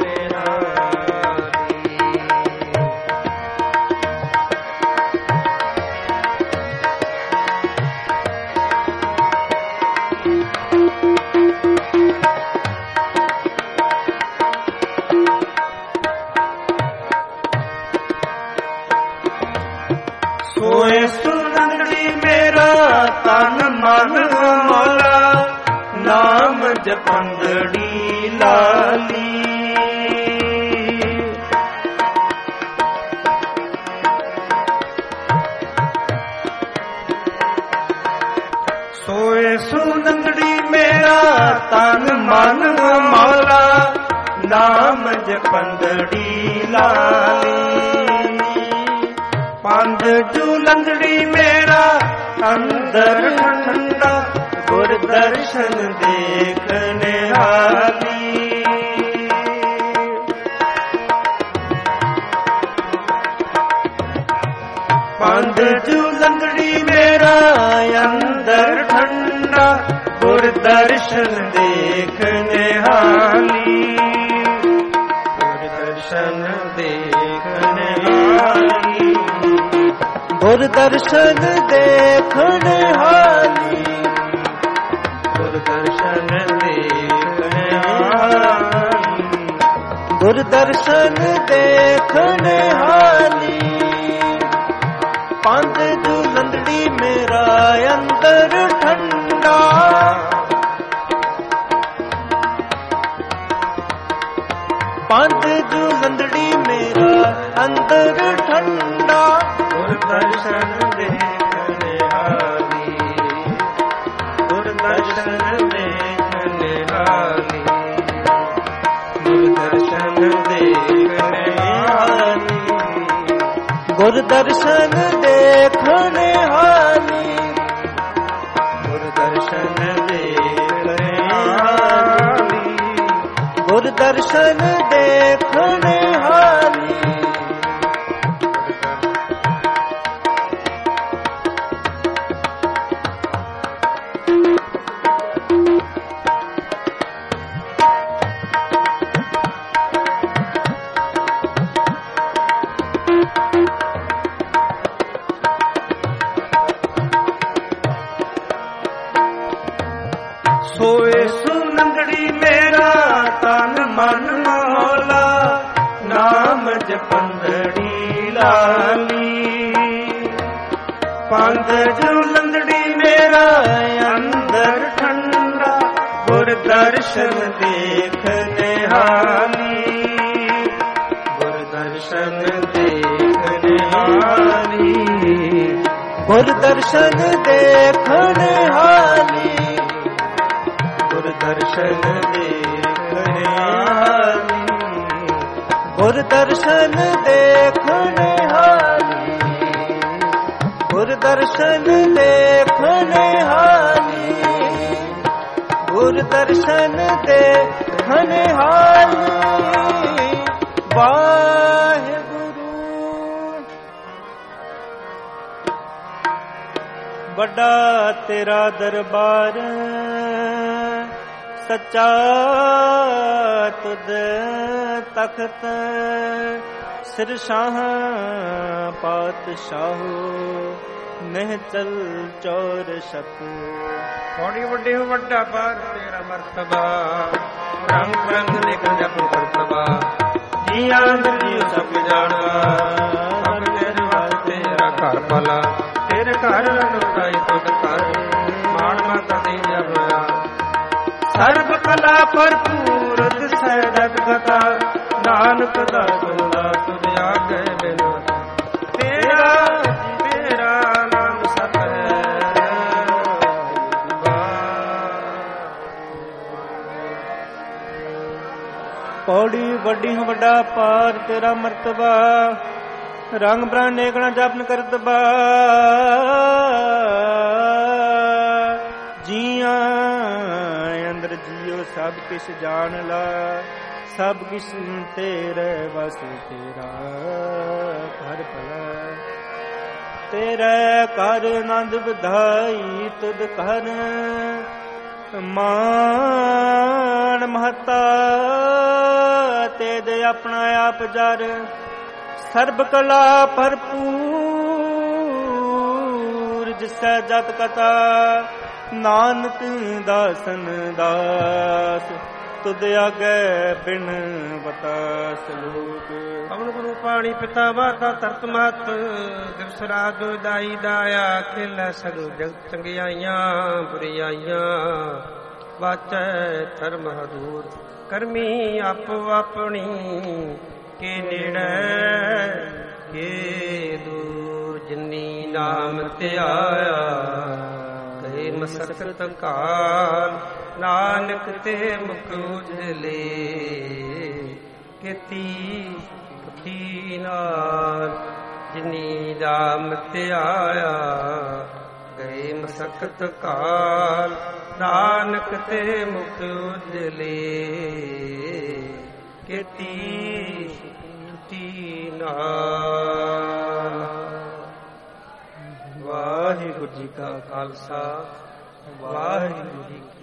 ਸੋਏ ਸੁਨੰਦੜੀ ਮੇਰਾ ਤਨ ਮਨ ਮੋਲਾ, ਨਾਮ ਜਪੰਦੜੀ ਲਾਲੀ। ਸੋਏ ਸੁਨੰਦੜੀ ਮੇਰਾ ਤਨ ਮਨ ਮੌਲਾ, ਨਾਮ ਜਪੰਦੜੀ ਲਾਲੀ। ਪੰਜ ਜੁਲੰਦੜੀ ਮੇਰਾ ਅੰਦਰ ਠੰਡਾ, ਗੁਰ ਦਰਸ਼ਨ ਦੇਖ ਨਿਹਾਲੀ। ਪੰਜ ਜੁਲੰਦੜੀ ਮੇਰਾ ਅੰਦਰ ਠੰਡਾ, ਗੁਰ ਦਰਸ਼ਨ ਦੇਖ ਨਿਹਾਲੀ। ਗੁਰ ਦਰਸ਼ਨ ਦੇਖ ਨਿਹਾਲੀ। ਗੁਰ ਦਰਸ਼ਨ ਦੇਖ ਨਿਹਾਲੀ। ਗੁਰ ਦਰਸ਼ਨ ਦੇਖ ਨਿਹਾਲੀ। ਗੁਰ ਦਰਸ਼ਨ ਦੇਖ ਨਿਹਾਲੀ। ਪੰਜ ਜੁਲੰਦੜੀ ਮੇਰਾ ਅੰਦਰ ਠੰਡਾ, ਪੰਜ ਜੁਲੰਦੜੀ ਮੇਰਾ ਅੰਦਰ ਠੰਡਾ, ਗੁਰ ਦਰਸ਼ਨ ਦੇਖ ਨਿਹਾਲੀ। ਗੁਰ ਦਰਸ਼ਨ ਦੇਖ ਨਿਹਾਲੀ। ਗੁਰ ਦਰਸ਼ਨ ਦੇਖ ਨਿਹਾਲੀ। ਗੁਰ ਦਰਸ਼ਨ ਦੇਖ ਨਿਹਾਲੀ। ਗੁਰ ਦਰਸ਼ਨ ਦੇਖ ਨਿਹਾਲੀ। ਗੁਰ ਦਰਸ਼ਨ ਦੇਖ ਨਿਹਾਲੀ। ਸੋਏ ਸੁਨੰਦੜੀ ਮੇਰਾ ਤਨ ਮਨ ਮੌਲਾ, ਨਾਮ ਜਪੰਦੜੀ ਲਾਲੀ। ਪੰਜ ਜੁਲੰਦੜੀ ਮੇਰਾ ਅੰਦਰ ਠੰਡਾ, ਗੁਰ ਦਰਸ਼ਨ ਦੇਖ ਨਿਹਾਲੀ। ਗੁਰ ਦਰਸ਼ਨ ਦੇਖ ਨਿਹਾਲੀ। ਗੁਰ ਦਰਸ਼ਨ ਦੇਖ ਨਿਹਾਲੀ। ਗੁਰ ਦਰਸ਼ਨ ਦੇਖ ਨਿਹਾਲੀ। ਗੁਰ ਦਰਸ਼ਨ ਦੇਖ ਨਿਹਾਲੀ। ਗੁਰ ਦਰਸ਼ਨ ਦੇਖ ਨਿਹਾਲੀ। ਗੁਰ ਦਰਸ਼ਨ ਦੇਖ ਨਿਹਾਲੀ। ਵਾਹਿਗੁਰੂ। ਵੱਡਾ ਤੇਰਾ ਦਰਬਾਰ, ਸੱਚਾ ਤੁਧ ਤਖਤ, ਸਿਰ ਸ਼ਾਹ ਪਾਤਸ਼ਾਹੋ, ਨਿਹਚਲ ਚੌਰ ਛਕ। ਬੜੀ ਵੱਡੇ ਹੋ ਵੱਡਾ ਪਰ ਤੇਰਾ ਮਰਤਬਾ, ਰੰਗ ਰੰਗ ਲਿਖ ਜਪ ਕਰਤਬਾ। ਜੀਆਂ ਅੰਦਰ ਜੀਉ ਸਭ ਜਾਣਵਾ, ਸਭ ਤੇਰੇ ਵਾਸਤੇ ਤੇਰਾ ਘਰ ਭਲਾ। ਤੇਰੇ ਘਰ ਰਣਾਈ ਤੁਧ ਕਰ, ਮਾਣ ਮਾਤਾ ਦੇ ਜਪਿਆ। ਸਰਬ ਕਲਾ ਭਰਪੂਰ ਦਿਸੈ ਜਗ ਕਥਾ, ਨਾਨਕ ਦਾਸ ਦਾ ਤੁਧ ਆਗੇ ਬਿਨੁ। ਤੇਰਾ ਤੇਰਾ ਨਾਮ ਸਤ ਹੈ। ਪੌੜੀ ਵੱਡੀ ਹੋ ਵੱਡਾ ਪਾਰ ਤੇਰਾ ਮਰਤਬਾ, ਰੰਗ ਬਰਾਨੇ ਗਣਾ ਜਪਨ ਕਰਤਬਾ। ਜੀਆਂ ਅੰਦਰ ਜੀਓ ਸਭ ਕਿਛ ਜਾਣ ਲਾ, ਸਭ ਕਿਛ ਤੇਰੇ ਵਸ ਤੇਰਾ ਘਰ ਭਲਾ। ਤੇਰੇ ਘਰ ਆਨੰਦ ਵਧਾਈ ਤੁਧ ਕਰ, ਮਾਨ ਮਹਤਾ ਤੇਦ ਆਪਣਾ ਆਪ ਜਰ। ਸਰਬ ਕਲਾ ਭਰਪੂਰ ਜਿਸੈ ਜਤ ਕਥਾ, ਨਾਨਕ ਦਾਸਨ ਦਾਸ ਤੁਧ ਆਗੇ ਬਿਨ ਬਤਾ ਸਲੋਕ। ਪਵਨ ਗੁਰੂ ਪਾਣੀ ਪਿਤਾ ਮਾਤਾ ਧਰਤ ਮਹਤ, ਦਿਵਸ ਰਾਤ ਦਾਈ ਦਾਇਆ ਖੇਲਾ ਸਗਲ ਜਗਤ ਚੰਗਿਆਈਆਂ ਬੁਰਿਆਈਆਂ। ਵਾਚੈ ਧਰਮ ਹਦੂਰ। ਕਰਮੀ ਆਪੋ ਆਪਣੀ ਕੇ ਨੇੜੇ ਕੇ ਦੂਰ। ਜਿਨੀ ਨਾਮ ਧਿਆਇਆ ਗਏ ਮਸਕਤ ਕਾਲ। ਨਾਨਕ ਤੇ ਮੁਖ ਉਜਲੇ ਕੀਤੀ ਪੁੱਠੀ ਨਾਲ। ਜਿਨੀ ਨਾਮ ਧਿਆਇਆ ਗਏ ਮਸਕਤ ਕਾਲ। ਨਾਨਕ ਤੇ ਮੁਖ ਉਜਲੇ ਕੀਤੀ ਪੁੱਠੀ ਨਾਲ। ਵਾਹਿਗੁਰੂ ਜੀ ਕਾ ਖਾਲਸਾ ਵਾਹਿਗੁਰੂ ਜੀ ਕੀ